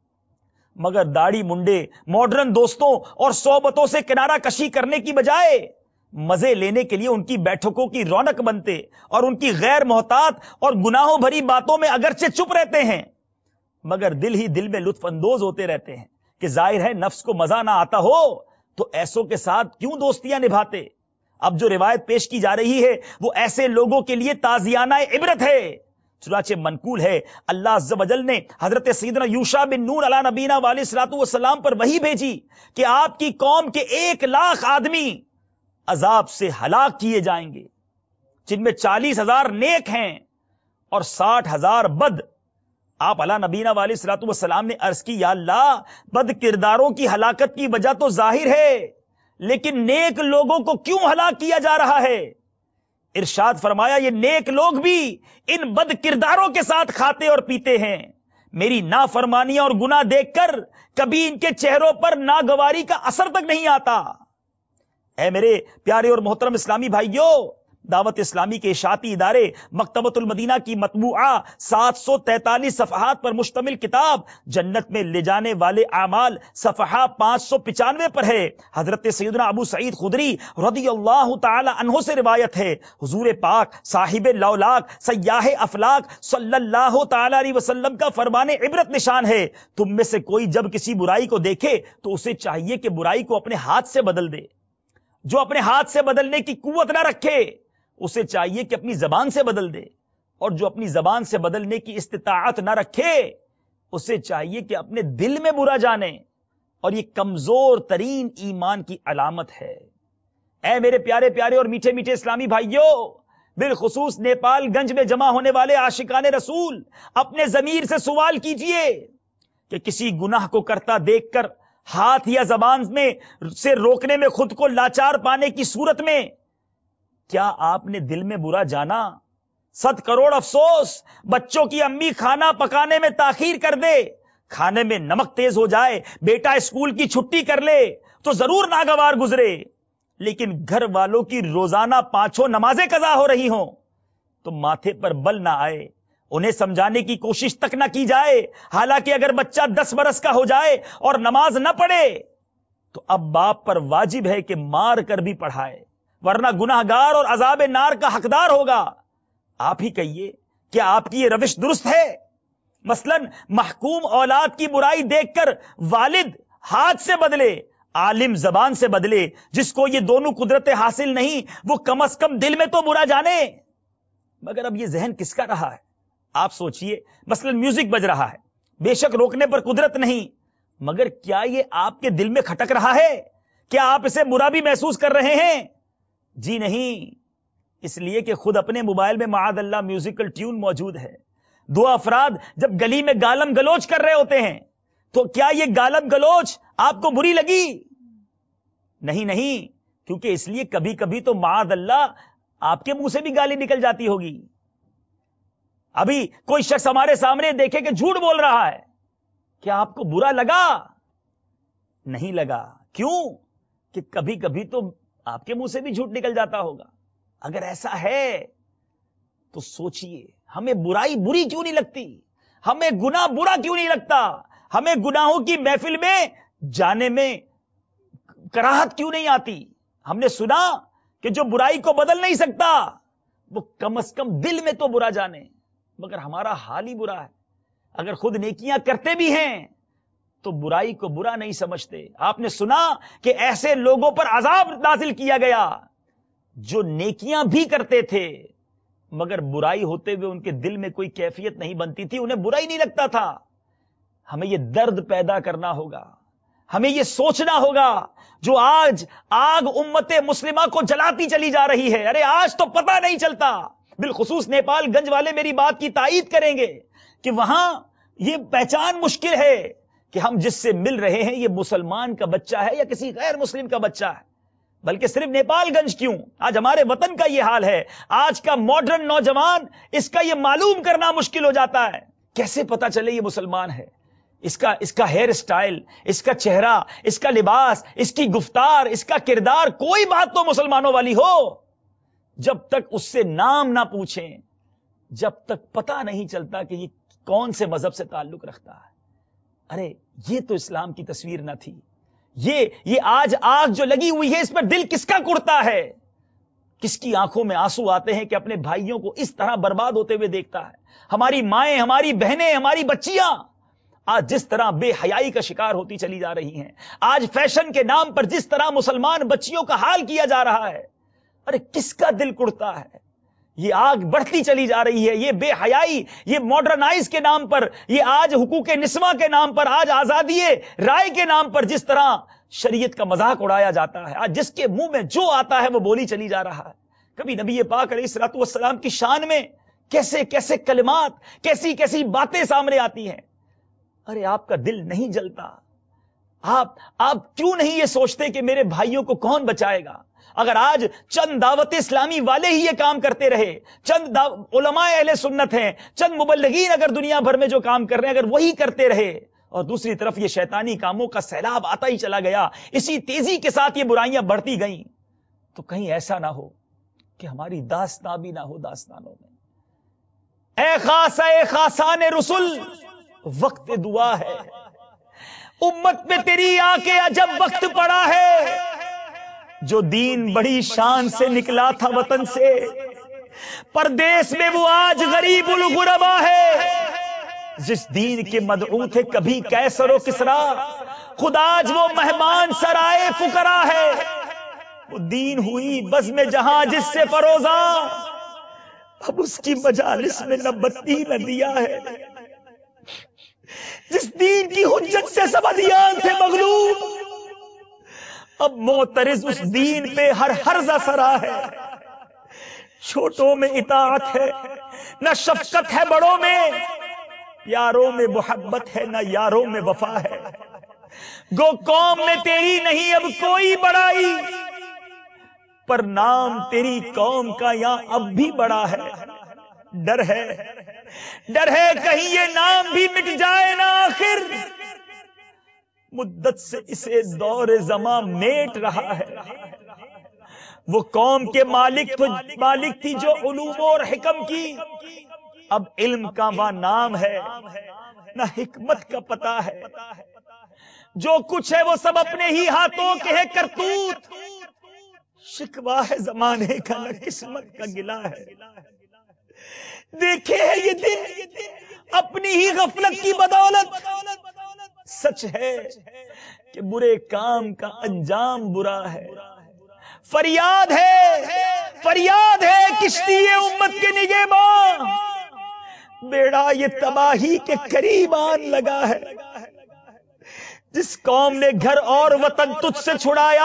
مگر داڑھی منڈے ماڈرن دوستوں اور صحبتوں سے کنارہ کشی کرنے کی بجائے مزے لینے کے لیے ان کی بیٹھکوں کی رونق بنتے اور ان کی غیر محتاط اور گناہوں بھری باتوں میں اگرچہ چپ رہتے ہیں مگر دل ہی دل میں لطف اندوز ہوتے رہتے ہیں کہ ظاہر ہے نفس کو مزہ نہ آتا ہو تو ایسوں کے ساتھ کیوں دوستیاں نبھاتے. اب جو روایت پیش کی جا رہی ہے وہ ایسے لوگوں کے لیے تازیانہ عبرت ہے. چنانچہ منقول ہے اللہ عز و جل نے حضرت سیدنا یوشع بن نون علی نبینا علیہ الصلوۃ والسلام پر وحی بھیجی کہ آپ کی قوم کے ایک لاکھ آدمی عذاب سے ہلاک کیے جائیں گے، جن میں چالیس ہزار نیک ہیں اور ساٹھ ہزار بد. آپ علی نبینا علیہ الصلوۃ والسلام نے عرض کی، یا اللہ، بد کرداروں کی ہلاکت کی وجہ تو ظاہر ہے، لیکن نیک لوگوں کو کیوں ہلاک کیا جا رہا ہے؟ ارشاد فرمایا، یہ نیک لوگ بھی ان بد کرداروں کے ساتھ کھاتے اور پیتے ہیں. میری نافرمانیاں اور گناہ دیکھ کر کبھی ان کے چہروں پر ناگواری کا اثر تک نہیں آتا. اے میرے پیارے اور محترم اسلامی بھائیوں، دعوت اسلامی کے اشاعتی ادارے مکتبۃ المدینہ کی مطبوعہ سات سو تینتالیس صفحات پر مشتمل کتاب جنت میں لے جانے والے اعمال صفحہ پانچ سو پچانوے پر ہے. حضرت سیدنا ابو سعید خدری رضی اللہ تعالی عنہ سے روایت ہے، حضور پاک صاحب لولاک سیاح افلاک صلی اللہ تعالی علیہ وسلم کا فرمان عبرت نشان ہے، تم میں سے کوئی جب کسی برائی کو دیکھے تو اسے چاہیے کہ برائی کو اپنے ہاتھ سے بدل دے. جو اپنے ہاتھ سے بدلنے کی قوت نہ رکھے اسے چاہیے کہ اپنی زبان سے بدل دے، اور جو اپنی زبان سے بدلنے کی استطاعت نہ رکھے اسے چاہیے کہ اپنے دل میں برا جانے، اور یہ کمزور ترین ایمان کی علامت ہے. اے میرے پیارے پیارے اور میٹھے میٹھے اسلامی بھائیوں، بالخصوص نیپال گنج میں جمع ہونے والے عاشقان رسول، اپنے ضمیر سے سوال کیجئے کہ کسی گناہ کو کرتا دیکھ کر ہاتھ یا زبان میں سے روکنے میں خود کو لاچار پانے کی صورت میں کیا آپ نے دل میں برا جانا؟ صد کروڑ افسوس، بچوں کی امی کھانا پکانے میں تاخیر کر دے، کھانے میں نمک تیز ہو جائے، بیٹا اسکول کی چھٹی کر لے، تو ضرور ناگوار گزرے، لیکن گھر والوں کی روزانہ پانچوں نمازیں قضا ہو رہی ہوں تو ماتھے پر بل نہ آئے، انہیں سمجھانے کی کوشش تک نہ کی جائے۔ حالانکہ اگر بچہ دس برس کا ہو جائے اور نماز نہ پڑھے تو اب باپ پر واجب ہے کہ مار کر بھی پڑھائے، ورنہ گناہگار اور عذاب نار کا حقدار ہوگا۔ آپ ہی کہیے، کیا آپ کی یہ روش درست ہے؟ مثلا محکوم اولاد کی برائی دیکھ کر والد ہاتھ سے بدلے، عالم زبان سے بدلے۔ جس کو یہ دونوں قدرتیں حاصل نہیں وہ کم از کم دل میں تو برا جانے۔ مگر اب یہ ذہن کس کا رہا ہے؟ آپ سوچئے، مثلا میوزک بج رہا ہے، بے شک روکنے پر قدرت نہیں، مگر کیا یہ آپ کے دل میں کھٹک رہا ہے؟ کیا آپ اسے برا بھی محسوس کر رہے ہیں؟ جی نہیں، اس لیے کہ خود اپنے موبائل میں معاذ اللہ میوزیکل ٹیون موجود ہے۔ دو افراد جب گلی میں گالم گلوچ کر رہے ہوتے ہیں تو کیا یہ گالم گلوچ آپ کو بری لگی؟ نہیں نہیں، کیونکہ اس لیے کبھی کبھی تو معاذ اللہ آپ کے منہ سے بھی گالی نکل جاتی ہوگی۔ ابھی کوئی شخص ہمارے سامنے دیکھے کہ جھوٹ بول رہا ہے، کیا آپ کو برا لگا؟ نہیں لگا۔ کیوں؟ کہ کبھی کبھی تو آپ کے منہ سے بھی جھوٹ نکل جاتا ہوگا۔ اگر ایسا ہے تو سوچئے، ہمیں برائی بری کیوں نہیں لگتی؟ ہمیں گناہ برا کیوں نہیں لگتا؟ ہمیں گناہوں کی محفل میں جانے میں کراہت کیوں نہیں آتی؟ ہم نے سنا کہ جو برائی کو بدل نہیں سکتا وہ کم از کم دل میں تو برا جانے، مگر ہمارا حال ہی برا ہے۔ اگر خود نیکیاں کرتے بھی ہیں تو برائی کو برا نہیں سمجھتے۔ آپ نے سنا کہ ایسے لوگوں پر عذاب نازل کیا گیا جو نیکیاں بھی کرتے تھے مگر برائی ہوتے ہوئے ان کے دل میں کوئی کیفیت نہیں بنتی تھی، انہیں برا ہی نہیں لگتا تھا۔ ہمیں یہ درد پیدا کرنا ہوگا، ہمیں یہ سوچنا ہوگا۔ جو آج آگ امت مسلمہ کو جلاتی چلی جا رہی ہے، ارے آج تو پتہ نہیں چلتا، بالخصوص نیپال گنج والے میری بات کی تائید کریں گے کہ وہاں یہ پہچان مشکل ہے کہ ہم جس سے مل رہے ہیں یہ مسلمان کا بچہ ہے یا کسی غیر مسلم کا بچہ ہے۔ بلکہ صرف نیپال گنج کیوں، آج ہمارے وطن کا یہ حال ہے۔ آج کا ماڈرن نوجوان اس کا یہ معلوم کرنا مشکل ہو جاتا ہے، کیسے پتا چلے یہ مسلمان ہے؟ اس کا اس کا ہیئر سٹائل، اس کا چہرہ، اس کا لباس، اس کی گفتار، اس کا کردار، کوئی بات تو مسلمانوں والی ہو۔ جب تک اس سے نام نہ پوچھیں، جب تک پتہ نہیں چلتا کہ یہ کون سے مذہب سے تعلق رکھتا ہے۔ ارے یہ تو اسلام کی تصویر نہ تھی۔ یہ یہ آج آگ جو لگی ہوئی ہے اس پر دل کس کا کڑتا ہے؟ کس کی آنکھوں میں آنسو آتے ہیں کہ اپنے بھائیوں کو اس طرح برباد ہوتے ہوئے دیکھتا ہے؟ ہماری مائیں، ہماری بہنیں، ہماری بچیاں آج جس طرح بے حیائی کا شکار ہوتی چلی جا رہی ہیں، آج فیشن کے نام پر جس طرح مسلمان بچیوں کا حال کیا جا رہا ہے، ارے کس کا دل کڑتا ہے؟ یہ آگ بڑھتی چلی جا رہی ہے، یہ بے حیائی، یہ ماڈرنائز کے نام پر، یہ آج حقوق نسواں کے نام پر، آج آزادی رائے کے نام پر جس طرح شریعت کا مذاق اڑایا جاتا ہے، آج جس کے منہ میں جو آتا ہے وہ بولی چلی جا رہا ہے۔ کبھی نبی پاک علیہ الصلوۃ والسلام کی شان میں کیسے کیسے کلمات، کیسی کیسی باتیں سامنے آتی ہیں۔ ارے آپ کا دل نہیں جلتا؟ آپ آپ کیوں نہیں یہ سوچتے کہ میرے بھائیوں کو کون بچائے گا؟ اگر آج چند دعوت اسلامی والے ہی یہ کام کرتے رہے، چند علماء اہل سنت ہیں، چند مبلغین اگر دنیا بھر میں جو کام کر رہے ہیں اگر وہی کرتے رہے، اور دوسری طرف یہ شیطانی کاموں کا سیلاب آتا ہی چلا گیا، اسی تیزی کے ساتھ یہ برائیاں بڑھتی گئیں، تو کہیں ایسا نہ ہو کہ ہماری داستاں بھی نہ ہو داستانوں میں۔ اے خاص اے خاصان رسول، وقت دعا ہے، امت میں تیری آ کے عجب وقت پڑا ہے۔ جو دین بڑی شان سے نکلا تھا وطن سے، پردیس میں وہ آج غریب الغربا ہے۔ جس دین کے مدعو تھے کبھی کیسر و کسرا، خدا آج وہ مہمان سرائے فقرا ہے۔ وہ دین ہوئی بزم جہاں جس سے فروزاں، اب اس کی مجالس میں نہ بتی نہ دیا ہے۔ جس دین کی حجت سے سب ادیان تھے مغلوب، اب معترض اس دین پہ ہر ہرزہ سرا ہے۔ چھوٹوں میں اطاعت ہے نہ شفقت ہے بڑوں میں، یاروں میں محبت ہے نہ یاروں میں وفا ہے۔ گو قوم میں تیری نہیں اب کوئی بڑائی، پر نام تیری قوم کا یہاں اب بھی بڑا ہے۔ ڈر ہے ڈر ہے کہیں یہ نام بھی مٹ جائے نہ آخر، مدت سے اسے دور زماں میٹ رہا ہے. وہ قوم کے مالک تو مالک تھی جو علوم اور حکم کی، اب علم کا وہ نام ہے نہ حکمت کا پتہ ہے. جو کچھ ہے وہ سب اپنے ہی ہاتھوں کے ہے کرتوت. شکوہ ہے زمانے کا نہ قسمت کا گلہ ہے. دیکھے ہے یہ دن اپنی ہی غفلت کی بدولت. سچ ہے کہ برے کام کا انجام برا ہے. فریاد ہے فریاد ہے کشتی امت کے نگہباں، بیڑا یہ تباہی کے قریب آن لگا ہے. جس قوم نے گھر اور وطن تجھ سے چھڑایا،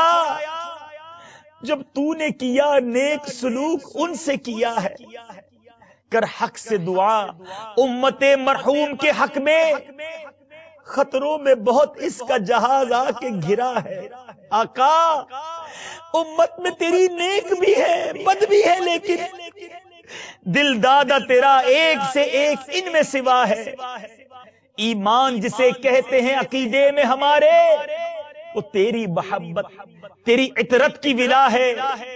جب تو نے کیا نیک سلوک ان سے کیا ہے. کر حق سے دعا امت مرحوم کے حق میں، خطروں میں بہت اس کا جہاز آ کے گھرا ہے. آقا امت میں تیری نیک بھی ہے بد بھی ہے، لیکن دل دادا تیرا ایک سے ایک ان میں سوا ہے. ایمان جسے کہتے ہیں عقیدے میں ہمارے، وہ تیری محبت تیری عطرت کی ولا ہے.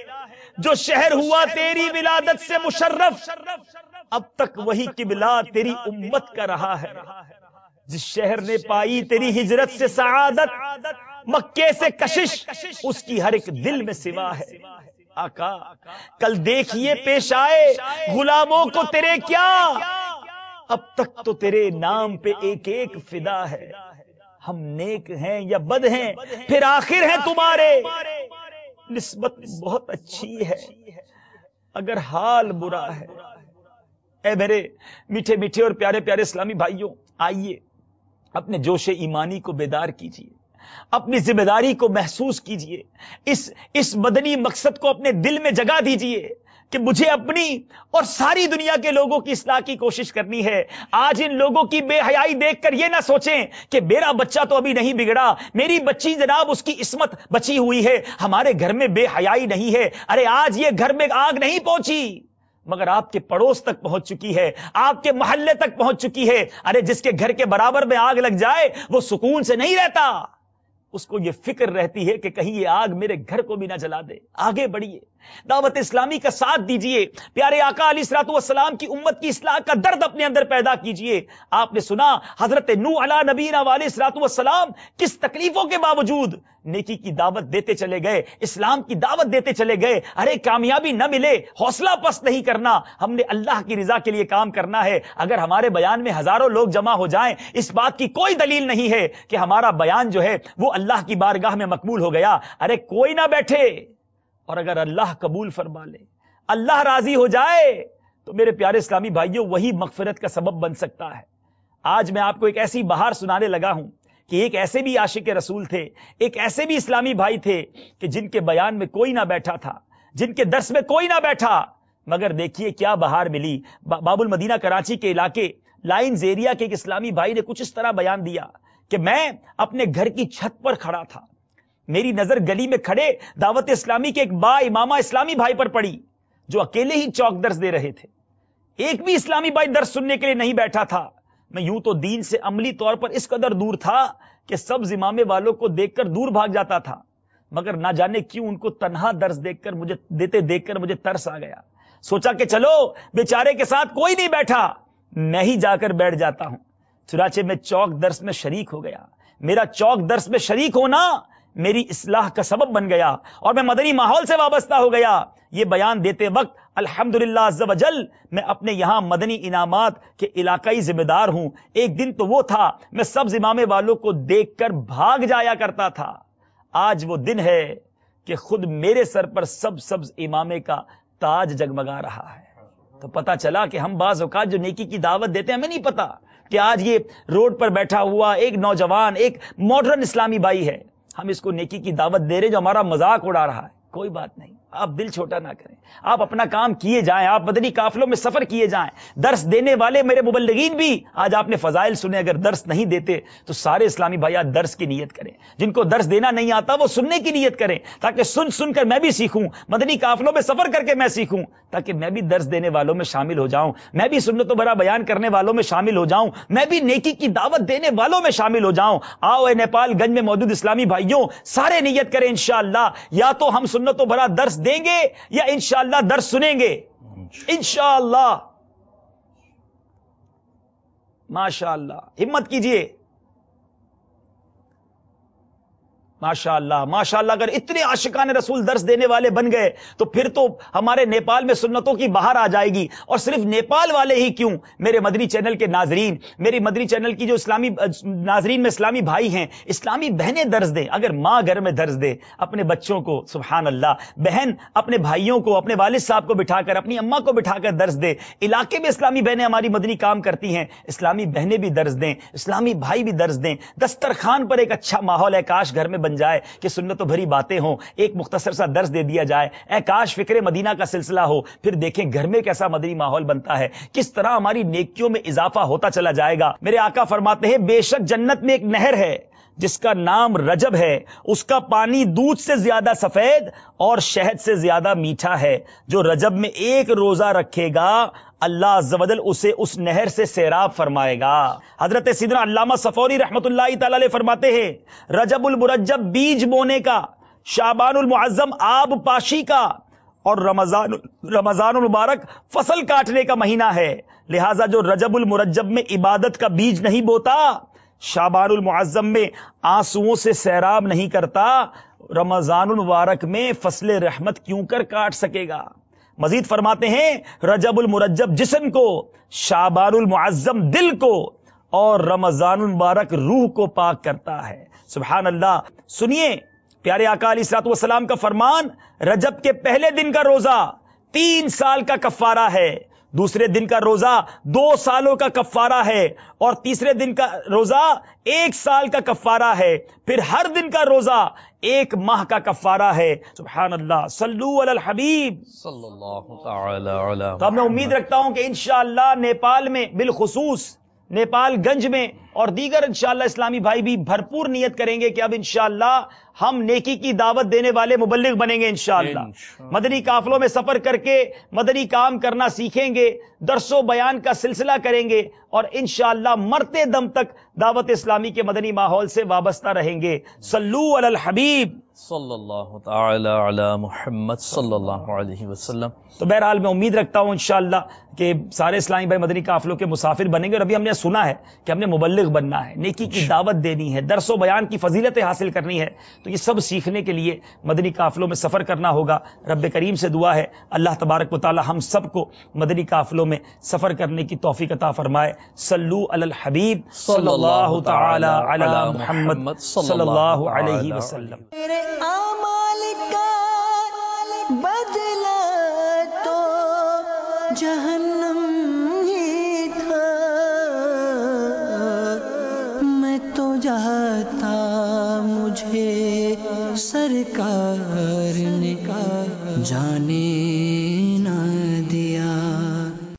جو شہر ہوا تیری ولادت سے مشرف، اب تک وہی قبلہ تیری امت کا رہا ہے. جس شہر نے پائی تیری ہجرت سے سعادت، مکے سے کشش اس کی ہر ایک دل میں سوا ہے. آقا کل دیکھیے پیش آئے غلاموں کو تیرے کیا، اب تک تو تیرے نام پہ ایک ایک فدا ہے. ہم نیک ہیں یا بد ہیں پھر آخر ہیں تمہارے. نسبت بہت اچھی ہے اگر حال برا ہے. اے میرے میٹھے میٹھے اور پیارے پیارے اسلامی بھائیوں، آئیے اپنے جوش ایمانی کو بیدار کیجیے، اپنی ذمہ داری کو محسوس کیجیے، اس اس مدنی مقصد کو اپنے دل میں جگا دیجیے کہ مجھے اپنی اور ساری دنیا کے لوگوں کی اصلاح کی کوشش کرنی ہے. آج ان لوگوں کی بے حیائی دیکھ کر یہ نہ سوچیں کہ میرا بچہ تو ابھی نہیں بگڑا، میری بچی جناب اس کی عصمت بچی ہوئی ہے، ہمارے گھر میں بے حیائی نہیں ہے. ارے آج یہ گھر میں آگ نہیں پہنچی مگر آپ کے پڑوس تک پہنچ چکی ہے، آپ کے محلے تک پہنچ چکی ہے. ارے جس کے گھر کے برابر میں آگ لگ جائے وہ سکون سے نہیں رہتا، اس کو یہ فکر رہتی ہے کہ کہیں یہ آگ میرے گھر کو بھی نہ جلا دے. آگے بڑھیے، دعوت اسلامی کا ساتھ دیجئے، پیارے آقا علیہ الصلوۃ والسلام کی امت کی اصلاح کا درد اپنے اندر پیدا کیجئے. آپ نے سنا حضرت نوح علیہ نبینا علیہ الصلوۃ والسلام کس تکلیفوں کے باوجود نیکی کی دعوت دیتے چلے گئے، اسلام کی دعوت دیتے چلے گئے. ارے کامیابی نہ ملے حوصلہ پست نہیں کرنا، ہم نے اللہ کی رضا کے لیے کام کرنا ہے. اگر ہمارے بیان میں ہزاروں لوگ جمع ہو جائیں اس بات کی کوئی دلیل نہیں ہے کہ ہمارا بیان جو ہے وہ اللہ کی بارگاہ میں مقبول ہو گیا. ارے کوئی نہ بیٹھے اور اگر اللہ قبول فرما لے، اللہ راضی ہو جائے تو میرے پیارے اسلامی بھائیوں وہی مغفرت کا سبب بن سکتا ہے. آج میں آپ کو ایک ایسی بہار سنانے لگا ہوں کہ ایک ایسے بھی عاشق رسول تھے، ایک ایسے بھی اسلامی بھائی تھے کہ جن کے بیان میں کوئی نہ بیٹھا تھا، جن کے درس میں کوئی نہ بیٹھا، مگر دیکھیے کیا بہار ملی. باب المدینہ کراچی کے علاقے لائنز ایریا کے ایک اسلامی بھائی نے کچھ اس طرح بیان دیا کہ میں اپنے گھر کی چھت پر کھڑا تھا، میری نظر گلی میں کھڑے دعوت اسلامی کے ایک با امامہ اسلامی بھائی پر پڑی جو اکیلے ہی چوک درس دے رہے تھے. ایک بھی اسلامی بھائی درس سننے کے لیے نہیں بیٹھا تھا. میں یوں تو دین سے عملی طور پر اس قدر دور تھا کہ سب امامے والوں کو دیکھ کر دور بھاگ جاتا تھا، مگر نہ جانے کیوں ان کو تنہا درس دیکھ کر مجھے دیتے دیکھ کر مجھے ترس آ گیا. سوچا کہ چلو بیچارے کے ساتھ کوئی نہیں بیٹھا، میں ہی جا کر بیٹھ جاتا ہوں. چنانچہ میں چوک درس میں شریک ہو گیا. میرا چوک درس میں شریک ہونا میری اصلاح کا سبب بن گیا اور میں مدنی ماحول سے وابستہ ہو گیا. یہ بیان دیتے وقت الحمدللہ عز و جل میں اپنے یہاں مدنی انعامات کے علاقائی ذمہ دار ہوں. ایک دن تو وہ تھا میں سب امامے والوں کو دیکھ کر بھاگ جایا کرتا تھا. آج وہ دن ہے کہ خود میرے سر پر سب سبز امامے کا تاج جگمگا رہا ہے. تو پتا چلا کہ ہم بعض اوقات جو نیکی کی دعوت دیتے ہیں ہمیں نہیں پتا کہ آج یہ روڈ پر بیٹھا ہوا ایک نوجوان ایک ماڈرن اسلامی بھائی ہے، ہم اس کو نیکی کی دعوت دے رہے جو ہمارا مذاق اڑا رہا ہے. کوئی بات نہیں، آپ دل چھوٹا نہ کریں، آپ اپنا کام کیے جائیں، آپ مدنی قافلوں میں سفر کیے جائیں. درس دینے والے میرے مبلغین بھی، آج آپ نے فضائل سنے، اگر درس نہیں دیتے تو سارے اسلامی بھائی آج درس کی نیت کریں. جن کو درس دینا نہیں آتا وہ سننے کی نیت کریں، تاکہ سن سن کر میں بھی سیکھوں، مدنی قافلوں میں سفر کر کے میں سیکھوں، تاکہ میں بھی درس دینے والوں میں شامل ہو جاؤں، میں بھی سنت و برا بیان کرنے والوں میں شامل ہو جاؤں، میں بھی نیکی کی دعوت دینے والوں میں شامل ہو جاؤں. آؤ اے نیپال گنج میں موجود اسلامی بھائیوں، سارے نیت کریں انشاءاللہ، یا تو ہم سنت و برا درس دیں گے یا انشاءاللہ درس سنیں گے انشاءاللہ. ماشاءاللہ، ہمت کیجئے. ماشاءاللہ ماشاءاللہ. اگر اتنے عاشقان رسول درس دینے والے بن گئے تو پھر تو ہمارے نیپال میں سنتوں کی بہار آ جائے گی. اور صرف نیپال والے ہی کیوں، میرے مدنی چینل کے ناظرین، میری مدنی چینل کی جو اسلامی ناظرین میں اسلامی بھائی ہیں، اسلامی بہنیں درس دیں. اگر ماں گھر میں درس دے اپنے بچوں کو، سبحان اللہ، بہن اپنے بھائیوں کو، اپنے والد صاحب کو بٹھا کر، اپنی اماں کو بٹھا کر درس دے. علاقے میں اسلامی بہنیں ہماری مدنی کام کرتی ہیں، اسلامی بہنیں بھی درس دیں، اسلامی بھائی بھی درس دیں. دسترخوان پر ایک اچھا ماحول ہے، کاش گھر میں بن جائے کہ سنتوں بھری باتیں ہوں، ایک مختصر سا درس دے دیا جائے. اے کاش فکر مدینہ کا سلسلہ ہو، پھر دیکھیں گھر میں کیسا مدنی ماحول بنتا ہے، کس طرح ہماری نیکیوں میں اضافہ ہوتا چلا جائے گا. میرے آقا فرماتے ہیں بے شک جنت میں ایک نہر ہے جس کا نام رجب ہے، اس کا پانی دودھ سے زیادہ سفید اور شہد سے زیادہ میٹھا ہے. جو رجب میں ایک روزہ رکھے گا اللہ عز و جل اسے اس نہر سے سیراب فرمائے گا. حضرت سیدنا علامہ صفوری رحمت اللہ تعالی علیہ فرماتے ہیں رجب المرجب بیج بونے کا، شعبان المعظم آب پاشی کا، اور رمضان رمضان المبارک فصل کاٹنے کا مہینہ ہے. لہذا جو رجب المرجب میں عبادت کا بیج نہیں بوتا، شعبان المعظم میں آنسوؤں سے سیراب نہیں کرتا، رمضان المبارک میں فصل رحمت کیوں کر کاٹ سکے گا. مزید فرماتے ہیں رجب المرجب جسم کو، شعبان المعظم دل کو، اور رمضان المبارک روح کو پاک کرتا ہے. سبحان اللہ. سنیے پیارے آقا علیہ الصلوۃ والسلام کا فرمان، رجب کے پہلے دن کا روزہ تین سال کا کفارہ ہے، دوسرے دن کا روزہ دو سالوں کا کفارہ ہے، اور تیسرے دن کا روزہ ایک سال کا کفارہ ہے، پھر ہر دن کا روزہ ایک ماہ کا کفارہ ہے. سبحان اللہ. صلو علی الحبیب صلی اللہ تعالی علی. تو اب میں امید رکھتا ہوں کہ انشاءاللہ نیپال میں، بالخصوص نیپال گنج میں اور دیگر انشاءاللہ اسلامی بھائی بھی بھرپور نیت کریں گے کہ اب انشاءاللہ ہم نیکی کی دعوت دینے والے مبلغ بنیں گے انشاءاللہ. مدنی قافلوں میں سفر کر کے مدنی کام کرنا سیکھیں گے، درس و بیان کا سلسلہ کریں گے، اور انشاءاللہ مرتے دم تک دعوت اسلامی کے مدنی ماحول سے وابستہ رہیں گے. صلو علی الحبیب صلی اللہ تعالی علی محمد صلی اللہ علیہ وسلم. تو بہرحال میں امید رکھتا ہوں انشاءاللہ کہ سارے اسلامی بھائی مدنی قافلوں کے مسافر بنیں گے. اور ابھی ہم نے سنا ہے کہ ہم نے مبلغ بننا ہے، نیکی کی دعوت دینی ہے، درس و بیان کی فضیلتیں حاصل کرنی ہے. تو یہ سب سیکھنے کے لیے مدنی قافلوں میں سفر کرنا ہوگا. رب کریم سے دعا ہے اللہ تبارک و تعالی ہم سب کو مدنی قافلوں میں سفر کرنے کی توفیق عطا فرمائے. صلو علی الحبیب صلی اللہ تعالی علی محمد صلی اللہ علیہ وسلم. میرے اعمال کا بدلہ تو جہنم ہی تھا، میں تو جاتا مجھے سرکار نے جانے